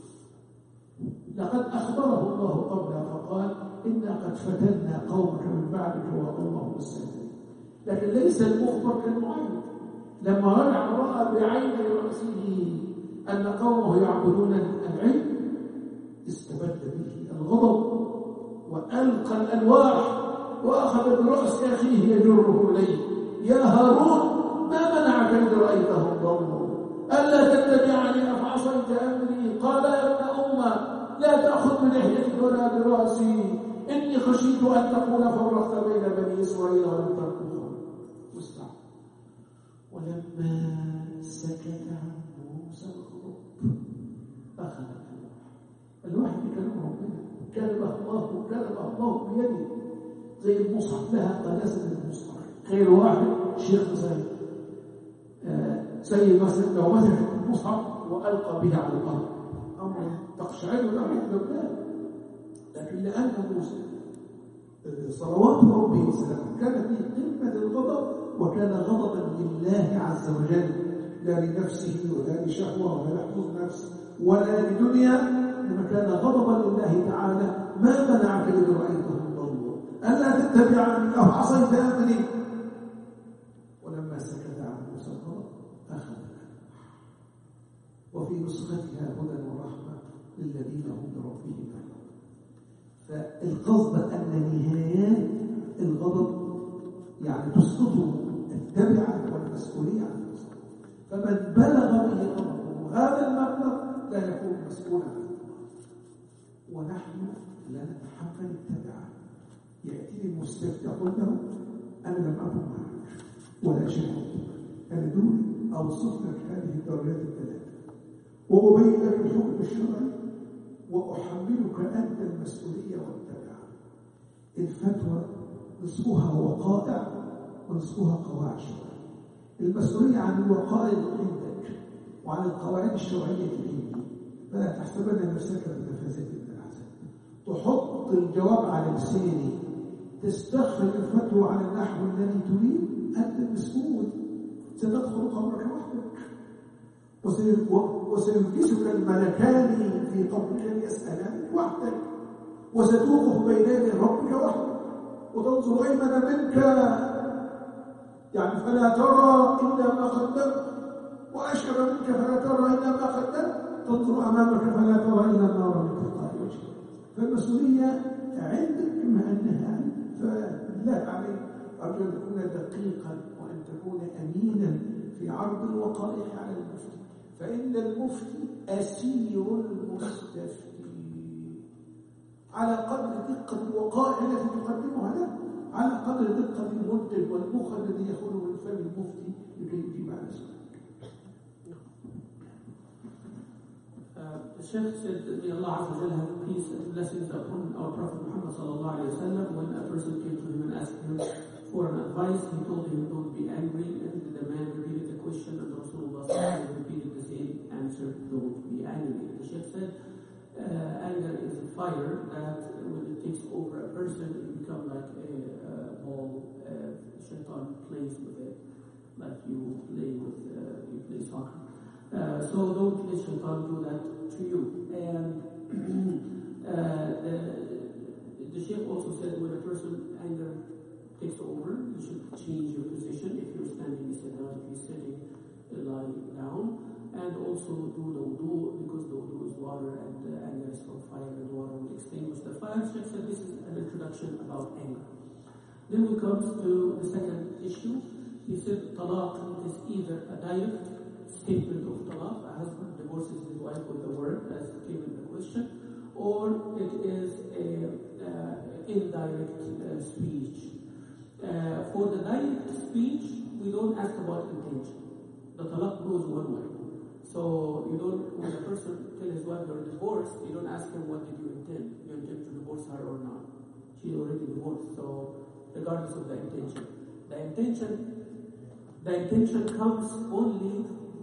لقد أخبره الله قبل فقال إنا قد فتنا قومك من بعدك وأضلهم السبيل، لكن ليس المخبر كالمعين. لما رجع رأى بعين رأسه أن قومه يعبدون العجل استبد به الغضب وألقى الألواح وأخذ برأس أخيه يجره إليه، يا هارون ما منعك إذ رأيتهم ضلوا ألا تتبعني أفعصيت أمري؟ قال يا ابن أمة لا تأخذ بلحيتي ولا برأسي إني خشيت أن تكون فرقت بين بني إسرائيل ولم تركوا مستعد. ولما سكت عن موسى الغضب أخذ الواحد كلام ربنا كلم الله بيده زي المصحف، لها قداسة المصحف. غير واحد شيخ سيد مثلا لو مسك المصحف وألقى به على الأرض أمر تقشعر له بالله، لكن لأن موسى صلوات ربه وسلامه كان في قمة الغضب وكان غضبا لله عز وجل، لا لنفسه ولا لشهوة ولا لحظ نفس ولا لدنيا، لما كان غضبا لله تعالى ما منعك إذ رأيتهم ضلوا ألا تتبعني أو عصيت أمري. ولما سكت عن موسى الغضب أخذ وفي نسختها هدى ورحمة للذين هم بربهم يعلمون. فالقصد أن نهايات الغضب يعني تسقط التبعة والمسؤولية عن النفس، فمن بلغ به غضبه هذا المبلغ لا يكون مسؤولا عنه. ونحن لا نتحمل التبعة. يأتي المستفتى يقول له أنا لم أكن معك ولا شاهدتك، أنا دوني أوصف لك هذه الدرجات الثلاثة وأبين لك الحكم الشرعي وأحملك أنت المسؤولية والتبعة. الفتوى نصفها وقائع ونصفها قواعد شرعية. المسؤولية عن الوقائع عندك وعن القواعد الشرعية عندي، فلا تحسبن نفسك بنفسك من العذاب. تحط الجواب على لساني تستخرج الفتوى على النحو الذي تريد، أنت المسؤول، ستدخل قبرك وحدك وسيجلسك الملكان في قبرك ليسألانك وحدك، وستوقف بين يدي ربك وحدك وتنظر أيمن منك يعني فلا ترى إلا ما قدمت، وأشهر منك فلا ترى إلا ما قدمت، تنظر أمامك فلا ترى إلا النار من تلقاء وجهك. فالمسؤولية عندك كما أنها، فبالله عليك أرجو أن تكون دقيقا وأن تكون أمينا في عرض الوقائع على المفتي، فإن المفتي أسير المستفتي على قدر دقة الوقائع التي تقدمها له، على قدر دقة المنتج والمخ الذي يخرج من فم المفتي لكي يجيب على سؤال. The Sheikh said, may Allah Azza wa Jalla have peace and blessings upon our Prophet Muhammad sallallahu alayhi wa sallam. When a person came to him and asked him for an advice, he told him, don't be angry, and the man repeated the question, and Rasulullah repeated the same answer, don't be angry. The Sheikh said, Anger is a fire that when it takes over a person, it becomes like a ball. Shaitan plays with it, like you play soccer. So don't let Shaitan do that to you. And the Sheikh also said when a person anger takes over, you should change your position. If you're standing, you sit down. If you're sitting, lie down. And also do the wudu, because the wudu is water and anger is from fire, and water will extinguish the fire. Sheikh said this is an introduction about anger. Then we come to the second issue. He said talaq is either a direct statement of talaq, a husband divorces his wife with the word as came in the question, or it is an indirect speech. For the direct speech, we don't ask about intention. The talaq goes one way. So you don't, when a person tells his wife you're divorced, you don't ask him what did you intend. You intend to divorce her or not. She's already divorced. So regardless of the intention. The intention comes only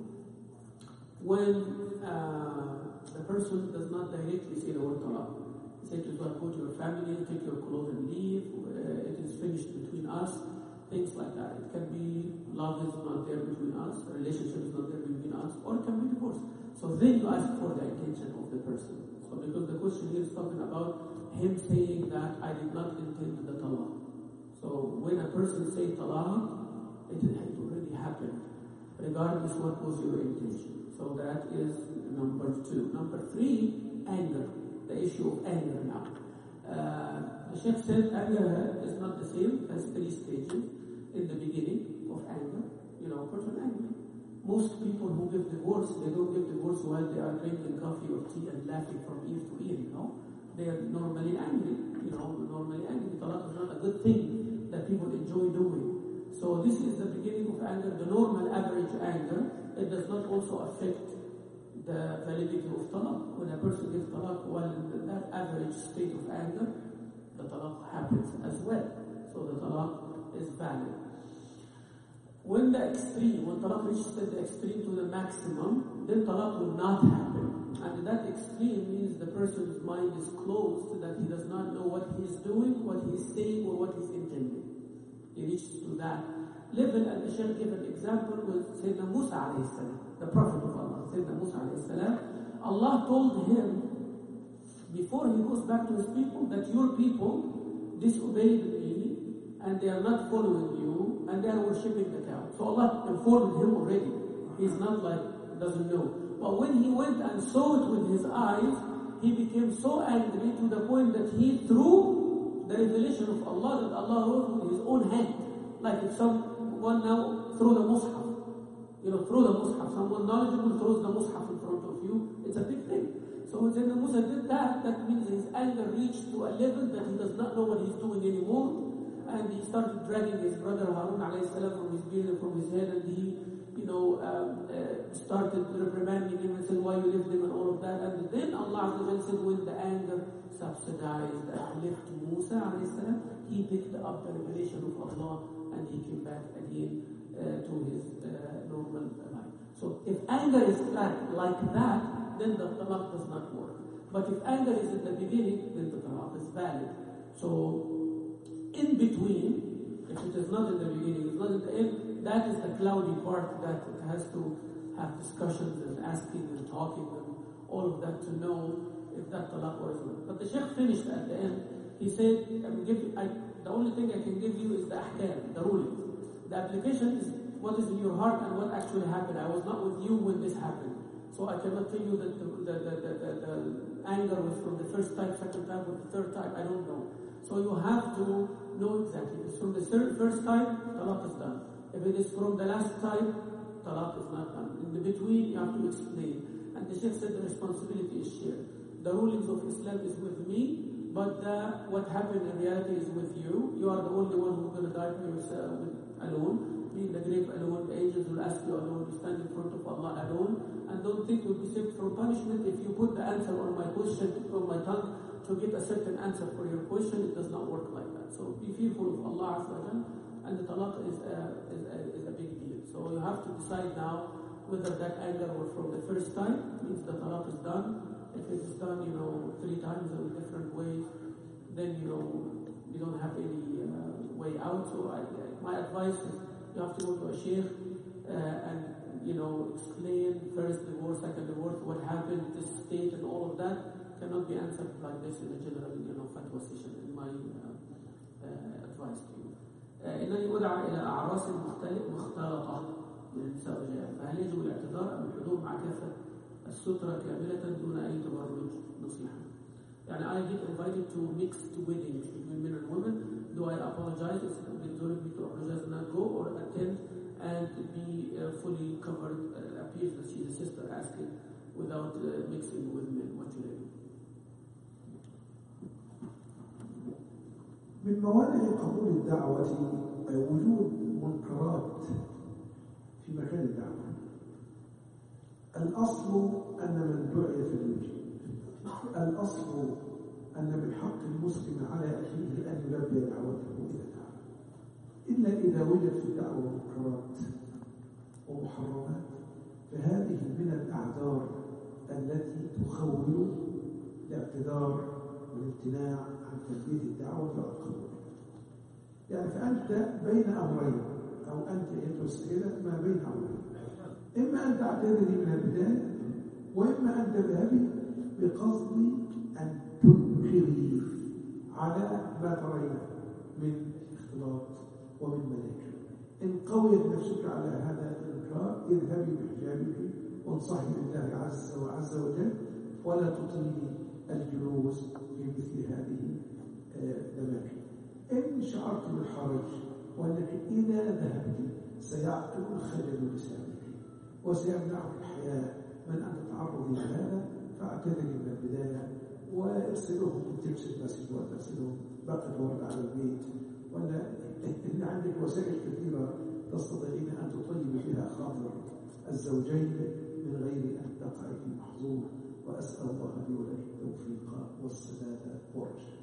when the person does not directly say the word talaq. He said to his wife, go to your family, take your clothes and leave. It is finished between us. Things like that. It can be love is not there between us, a relationship is not there between us, or it can be divorce. So then you ask for the intention of the person. So because the question here is talking about him saying that I did not intend the talaq. So when a person says talaq, it already happened, regardless what was your intention. So that is number 2. Number 3, anger. The issue of anger now. The Sheikh said anger is not the same as 3 stages in the beginning of anger. You know, a person angry. Most people who give divorce, they don't give divorce while they are drinking coffee or tea and laughing from ear to ear, you know. They are normally angry, normally angry. Talaq is not a good thing that people enjoy doing. So this is the beginning of anger, the normal average anger. It does not also affect the validity of talaq. When a person gives talaq while in that average state of anger, the talaq happens as well. So the talaq is valid. When talaq reaches the extreme to the maximum, then talaq will not happen. And that extreme means the person's mind is closed, that he does not know what he is doing, what he is saying, or what he is intending. He reaches to that level, and the Shaykh gave an example with Sayyidina Musa alayhi salam, the Prophet of Allah. Sayyidina Musa alayhi salam, Allah told him, before he goes back to his people, that your people disobeyed me, and they are not following you, and they are worshipping the cow. So Allah informed him already. He's not like, doesn't know. But when he went and saw it with his eyes, he became so angry to the point that he threw the revelation of Allah that Allah wrote with his own hand. Like if someone now threw the mushaf, throw the mushaf. Someone knowledgeable throws the mushaf in front of you. It's a big thing. So when Sayyidina Musa did that, that means his anger reached to a level that he does not know what he's doing anymore. And he started dragging his brother Harun alayhi salam from his beard and from his head, and he, started reprimanding him and said, why you left him and all of that. And then Allah said, when the anger subsidized and left Musa alayhi salam, he picked up the revelation of Allah and he came back again to his normal life. So if anger is like that, then the talaq does not work. But if anger is in the beginning, then the talaq is valid. So in between, if it is not in the beginning, it's not in the end, that is the cloudy part that it has to have discussions and asking and talking and all of that to know if that talaq or not. But the Shaykh finished at the end. He said, the only thing I can give you is the ahkam, the ruling. The application is what is in your heart and what actually happened. I was not with you when this happened. So I cannot tell you that the anger was from the first type, second type, or the third type. I don't know. So you have to know exactly. If it's from the first type, talaq is done. If it is from the last type, talaq is not done. In the between, you have to explain. And the Shaykh said the responsibility is shared. The rulings of Islam is with me, but what happened in reality is with you. You are the only one who's going to die for yourself alone. Be in the grave alone. The angels will ask you alone. You stand in front of Allah alone. And don't think you'll be saved from punishment if you put the answer on my question, on my tongue, to get a certain answer for your question. It does not work like that. So be fearful of Allah Azza wa Jal, and the talaq is a big deal. So you have to decide now whether that anger was from the first time, means the talaq is done, If it's done, 3 times in different ways, then you don't have any way out. So my advice is you have to go to a sheikh and explain first divorce, second divorce, what happened, this state, and all of that cannot be answered like this in a general fatwa session. In my advice to you. إنني أدعى إلى أعراس مختلطة من النساء والرجال، فهل يجب الاعتذار أم الحضور مع كافة السترة كاملة دون أي تبرج؟ نصيحة. يعني I get invited to mixed weddings between men and women. Do I apologize? Is it obligatory to apologize and not go, or attend and be fully covered? Appears that she's a sister asking without mixing with men. What should I do? من موانع قبول الدعوة وجود منكرات في مكان الدعوة. الأصل أن من دعي فليجب. الأصل أن من حق المسلم على أخيه أن يلبي دعوته إلى الدعوة، إلا إذا وجد في الدعوة منكرات ومحرمات، فهذه من الأعذار التي تخول الاعتذار والامتناع عن تلبية الدعوة والقبول. يعني فأنت بين أمرين، أو أنت أيتها السيدة ما بين أمرين، إما أن تعتذري من البداية، وإما أن تذهبي بقصد أن تنكري على ما ترين من اختلاط ومن ملائكة. إن قويت نفسك على هذا الإنكار اذهبي بحجابك وانصحي بالله عز وجل، ولا تطيلي الجلوس في مثل هذه الأماكن. إن شعرت بالحرج وأنك إذا ذهبت سيعقل الخلل لسانك وسيمنعك الحياة من أن تتعرضي لهذا، فاعتذري من البداية وارسلهم تمس المسجد وترسلهم باقي الورد على البيت، ولا إن عندك وسائل كثيرة تستطيعين أن تطيبي بها خاطر الزوجين من غير أن تقعي في محظور. وأسأل الله لي ولك التوفيق والسداد والرشد.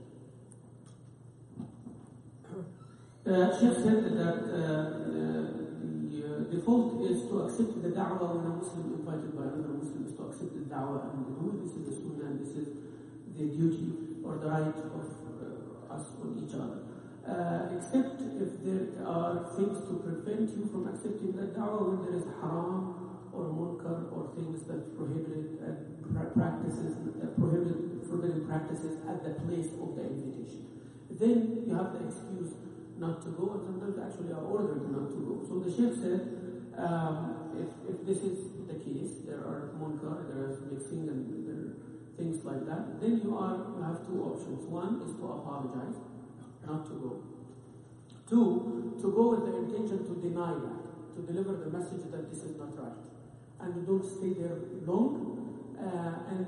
Sheikh said that the default is to accept the da'wah when a Muslim invited by another Muslim is to accept the da'wah and do. This is the sunnah and this is the duty or the right of us on each other. Except if there are things to prevent you from accepting that da'wah, when there is haram or munkar or things that prohibited practices, forbidden practices at the place of the invitation. Then you have the excuse not to go, and sometimes actually are ordered not to go. So the Sheikh said, if this is the case, there are munkar, there is mixing and there are things like that, then you have 2 options. One is to apologize, not to go. 2, to go with the intention to deny that, to deliver the message that this is not right. And you don't stay there long, and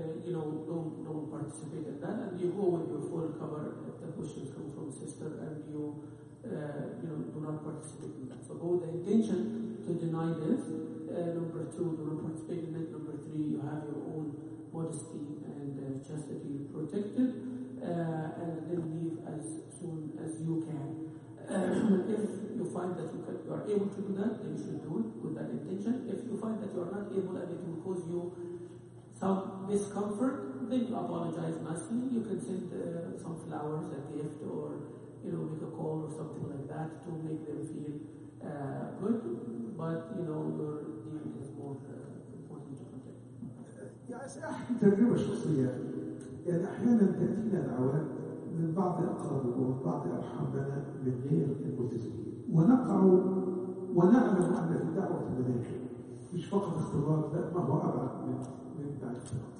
don't participate in that, and you go with your full cover. The questions come from sister, and you do not participate in that. So go with the intention to deny this. Number 2, do not participate in it. Number 3, you have your own modesty and chastity protected, and then leave as soon as you can. If you find that you are able to do that, then you should do it with that intention. If you find that you are not able and it will cause you some discomfort, then you apologize nicely. You can send some flowers, a gift, or make a call or something like that to make them feel good. But your deen is more important to protect. يعني سأحكي تجربة شخصية. يعني أحيانا تأتينا دعوات من بعض أقارب ومن بعض أرحامنا من غير الملتزمين، ونقع ونعلم أن في دعوة الملائكة مش فقط اختلاط، لا، ما هو أبعد من الاختلاط.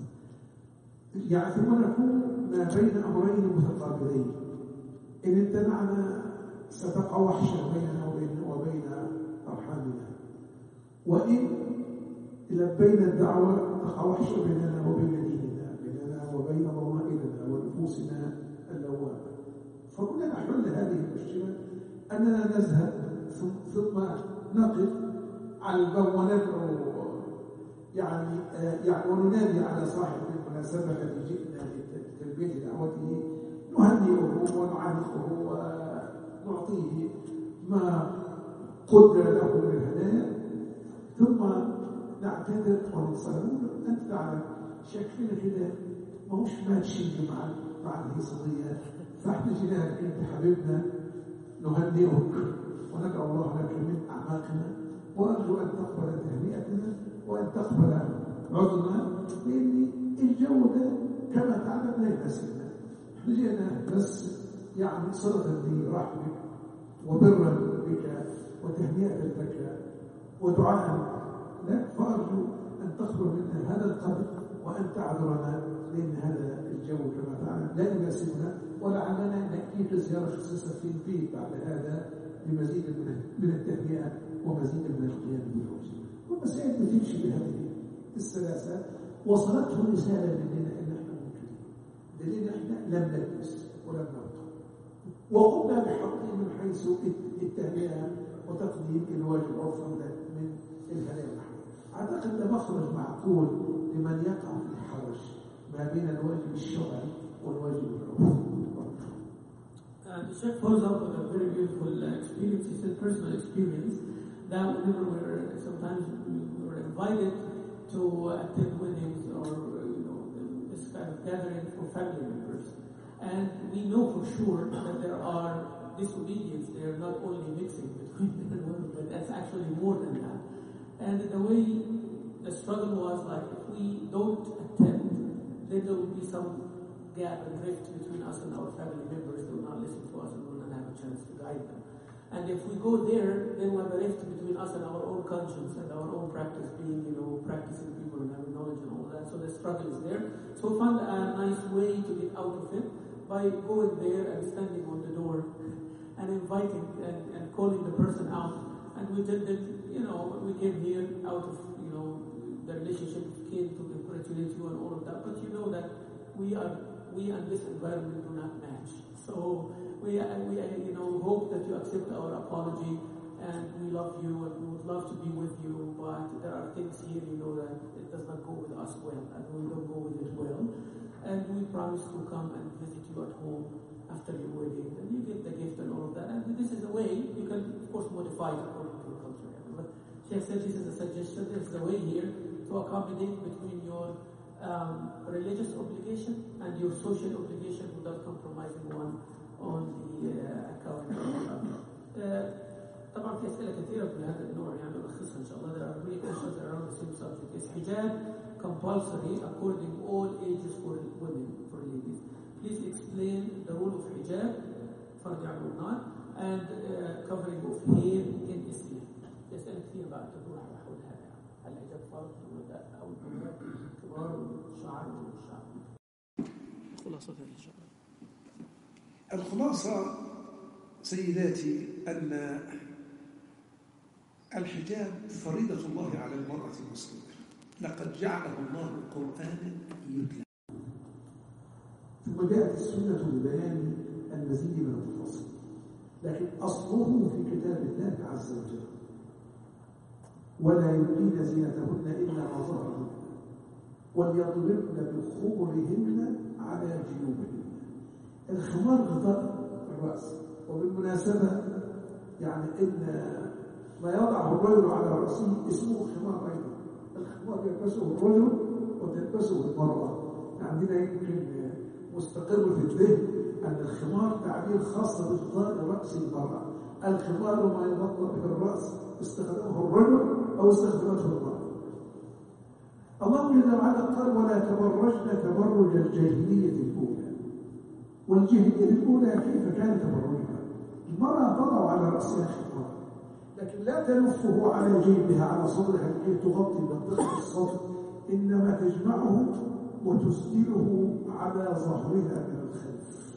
يعني ثم نكون ما بين أمرين متقابلين. إن امتنعنا ستقع وحشة بيننا وبين أرحامنا، وإن لبينا الدعوة تقع وحشة بيننا وبين ديننا، بيننا وبين ضمائرنا ونفوسنا اللوامة. فكنا نحل هذه المشكلة أننا نذهب ثم نقف على الباب وندعو يعني وننادي على صاحب المناسبة التي جئنا لتلبية دعوته، نهنئه ونعانقه ونعطيه ما قدر له من الهدايا، ثم نعتذر ونصلي. أنت تعلم شكلنا كده ما هوش ماتشنج مع الهيصدية، فاحنا جينا لك انت حبيبنا نهنئك وندعو الله لك من اعماقنا، وارجو ان تقبل تهنئتنا وان تقبل عذرنا، لان الجو ده كما تعلم لا يناسبنا. احنا جينا بس يعني صلة برحمك وبرا بك وتهنئة لك ودعاء لك، فارجو ان تقبل منا هذا القدر وان تعذرنا، لان هذا الجو كما تعلم لا يناسبنا، ولعلنا ناتيك زياره خصيصه في البيت بعد هذا لمزيد من التهنئه ومزيد من القيام بالواجب. والمسائل بتمشي بهذه السلاسه. وصلته رساله مننا ان احنا موجودين، دليل احنا لم نلبس ولم نرقى، وقمنا بحقه من حيث التهنئه وتقديم الواجب عرفا من الهدايا والحمد. اعتقد ده مخرج معقول لمن يقع في حرج ما بين الواجب الشرعي والواجب العرفي. The Sheikh follows up with a very beautiful experience. He said personal experience that whenever sometimes we were invited to attend weddings or this kind of gathering for family members, and we know for sure that there are disobedience. They are not only mixing between men and women, but that's actually more than that. And the way the struggle was, like, if we don't attend, then there will be some gap and rift between us and our family members. They will not listen to us and will not have a chance to guide them. And if we go there, then we have a rift between us and our own conscience and our own practice, being, practicing people and having knowledge and all that. So the struggle is there. So we found a nice way to get out of it by going there and standing on the door and inviting and calling the person out. And we did it, we came here out of, the relationship came to congratulate you and all of that. But you know that we and this environment do not match. So we hope that you accept our apology, and we love you and we would love to be with you, but there are things here, that it does not go with us well, and we don't go with it well. And we promise to come and visit you at home after your wedding, and you get the gift and all of that. And this is a way you can, of course, modify it according to your culture. But Sheikh said this is a suggestion. This is the way here to accommodate between your religious obligation and your social obligation without compromising one on the account. طبعا في أسئلة كثيرة من هذا النوع نلخصها إن شاء الله. There are many questions around the same subject. Is hijab compulsory according to all ages for women, for ladies? Please explain the role of hijab, فرض or not, and covering of hair in Islam. أسئلة كثيرة بعد تدور حول هذا. هل الحجاب فرض ولا أو كبار والشعر والشعر؟ خلاصة إن شاء الله. الخلاصة سيداتي أن الحجاب فريضة الله على المرأة المسلمة، لقد جعله الله قرآنا يتلى. ثم جاءت السنة ببيان المزيد من التفاصيل، لكن أصله في كتاب الله عز وجل. ولا يبدين زينتهن إلا ما ظهر منها وليضربن بخمرهن على جيوبهن. الخمار غطاء الرأس، وبالمناسبة إن ما يضعه الرجل على رأسه اسمه خمار أيضا. الخمار يلبسه الرجل وتلبسه المرأة. عندنا يمكن مستقر في الذهن أن الخمار تعبير خاص بغطاء رأس المرأة. الخمار ما يغطى به الرأس استخدمه الرجل أو استخدمته المرأة. الله جل وعلا قال: ولا تبرجن تبرج الجاهلية الأولى. والجاهلية الأولى كيف كانت تبرجها؟ المرأة تضع على رأسها خمار، لكن لا تلفه على جيبها على صدرها لكي تغطي منطقة الصدر، إنما تجمعه وتسدله على ظهرها من الخلف،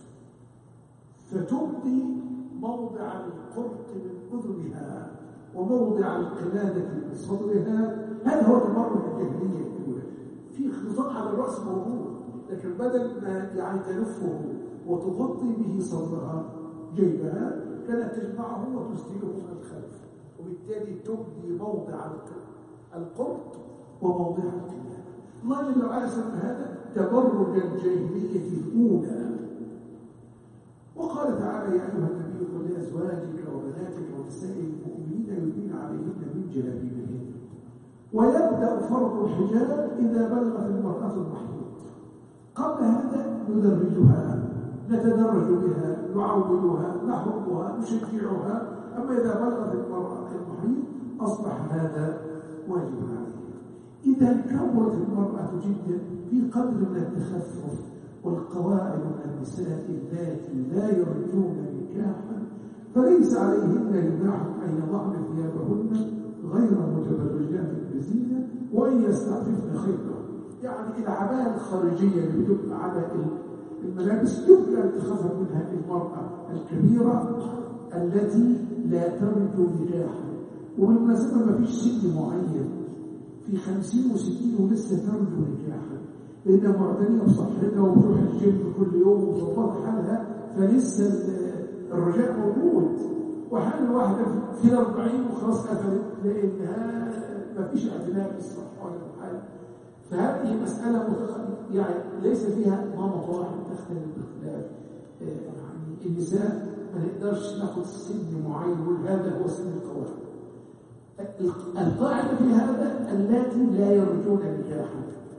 فتبدي موضع القرط من أذنها وموضع القلادة من صدرها. هذا هو تبرج الجاهلية الأولى. في غطاء على الرأس موجود، لكن بدل ما تلفه وتغطي به صدرها جيبها، كانت تجمعه وتسدله من الخلف، وبالتالي تبدي موضع القرط وموضع القلادة. الله جل وعلا سمى هذا تبرج الجاهلية الأولى. وقال تعالى: يا أيها النبي قل لأزواجك وبناتك ونساء المؤمنين يدنين عليهن من جلابيبهن. ويبدأ فرض الحجاب إذا بلغت المرأة المحيض. قبل هذا ندرجها، نتدرج بها، نعودها، نحرقها، نشجعها. أما إذا بلغت المرأة المحيض أصبح هذا واجب عليها. إذا كبرت المرأة جدا في قدر من التخفف، والقواعد من النساء اللاتي لا يرجون نكاحا فليس عليهن جناح أن يضعن ثيابهن غير متبرجات بزينة وأن يستعففن خيرا. يعني العباية الخارجية اللي بتبقى على الملابس يمكن أن تخفف منها المرأة الكبيرة التي لا ترجو نكاحا. وبالمناسبة ما فيش سن معين، في 50 و60 ولسه ترجو نكاحا، لأنها معتنية بصحتها وبتروح الجيم كل يوم وظبطت حالها، فلسه الرجاء موجود. وحال واحدة في 40 وخلاص قفلت لأنها ما فيش اعتناء بالصحة ولا الحال. فهذه مسألة يعني ليس فيها نمط واحد تختلف باختلاف. يعني النساء ما نقدرش ناخد سن معين ونقول هذا هو سن القواعد. القاعدة في هذا اللاتي لا يرجون نكاحا.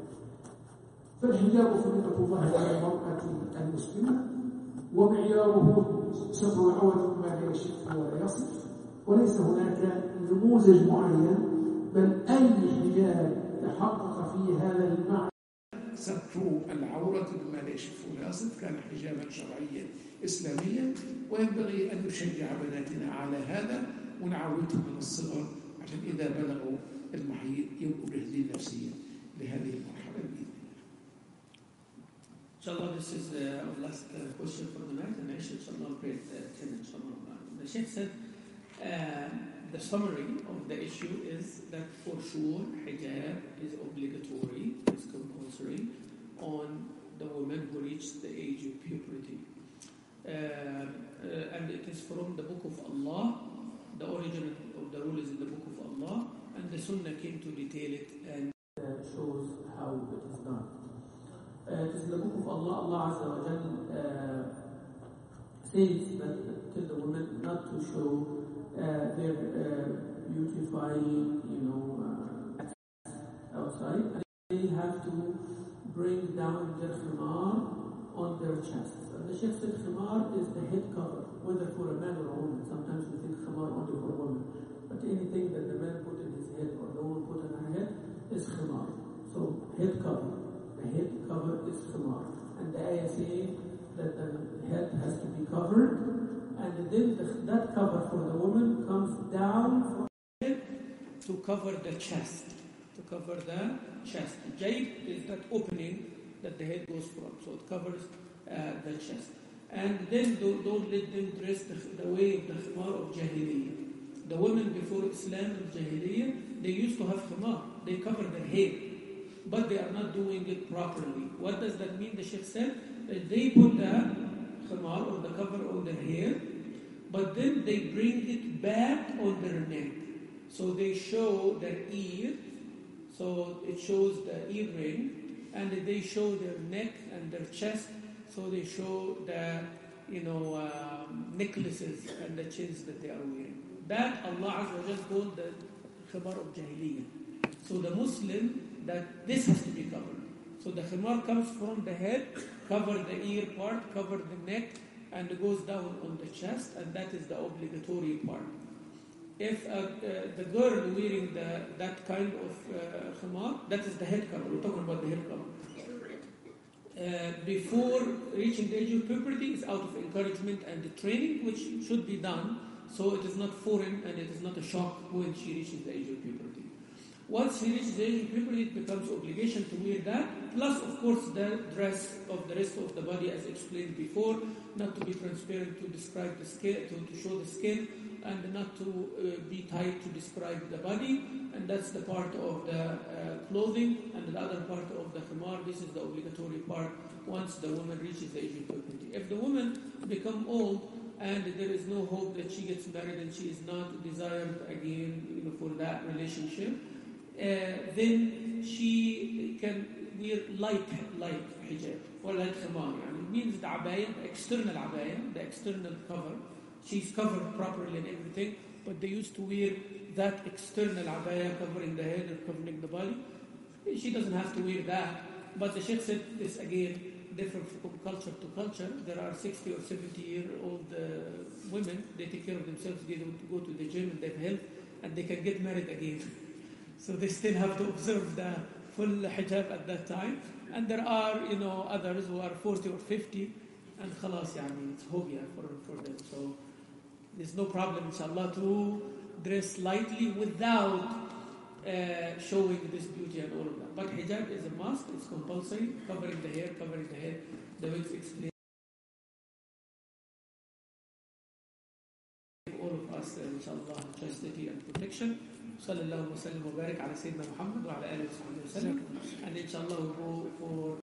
فالحجاب فريضة الله على المرأة المسلمة، ومعياره ستر العورة ما لا يشف ولا يصف، وليس هناك نموذج معين، بل أي حجاب تحقق فيه هذا المعنى ستر العورة بما لا يشف ولا يصف كان حجابا شرعيا إسلاميا. وينبغي أن نشجع بناتنا على هذا ونعودهم من الصغر عشان إذا بلغوا المحيط يبقوا جاهزين نفسيا لهذه المرحلة بإذن الله. Inshallah, this is our last question for the night, and Aisha, inshallah, grade 10, inshallah. The Sheikh said the summary of the issue is that for sure hijab is obligatory, is compulsory on the women who reach the age of puberty. And it is from the book of Allah. The origin of the rule is in the book of Allah, and the Sunnah came to detail it and shows how it is done. It is in the book of Allah. Allah Azza wa Jal says that tell the women not to show their beautifying, outside. And they have to bring down their khimar on their chests. And the Sheikh said khimar is the head cover, whether for a man or a woman. Sometimes we think khimar only for a woman, but anything that the man put in his head or the woman put in her head is khimar. So head cover. The head cover is khimar. And the ayah saying that the head has to be covered, and then that cover for the woman comes down from the head to cover the chest. To cover the chest. Jayb is that opening that the head goes from, so it covers the chest. And then don't let them dress the way of the khimar of Jahiliyyah. The women before Islam and Jahiliyyah, they used to have khimar. They cover their head, but they are not doing it properly. What does that mean? The Sheikh said that they put the khimar or the cover on their hair, but then they bring it back on their neck. So they show their ear, so it shows the earring, and they show their neck and their chest, so they show the necklaces and the chains that they are wearing. That Allah Azza wa Jalla called the khimar of Jahiliyyah. So the Muslim, that this has to be covered. So the khimar comes from the head, cover the ear part, cover the neck, and it goes down on the chest, and that is the obligatory part. If the girl wearing that kind of khimar, that is the head cover. We're talking about the head cover. Before reaching the age of puberty is out of encouragement and the training, which should be done, so it is not foreign and it is not a shock when she reaches the age of puberty. Once she reaches the age of puberty, it becomes obligation to wear that, plus of course the dress of the rest of the body as explained before, not to be transparent to describe the skin, to show the skin, and not to be tight to describe the body, and that's the part of the clothing, and the other part of the khimar, this is the obligatory part once the woman reaches the age of puberty. If the woman become old and there is no hope that she gets married and she is not desired again for that relationship, then she can wear light hijab or light khimar. It means the abaya, the external cover. She's covered properly and everything, but they used to wear that external abaya covering the head or covering the body. she doesn't have to wear that. But the Sheikh said this again, different from culture to culture. There are 60 or 70-year-old women, they take care of themselves, they don't go to the gym and they have health, and they can get married again. So they still have to observe the full hijab at that time. And there are, others who are 40 or 50, and khalas, it's hobia for them. So there's no problem, inshallah, to dress lightly without showing this beauty and all of that. But hijab is a must, it's compulsory, covering the hair, covering the head, the way it's explained. All of us, inshallah, chastity and protection. Sallallahu wa sallam wa barik ala Sayyidina Muhammad wa ala alihi wa sallam. And inshallah we'll go for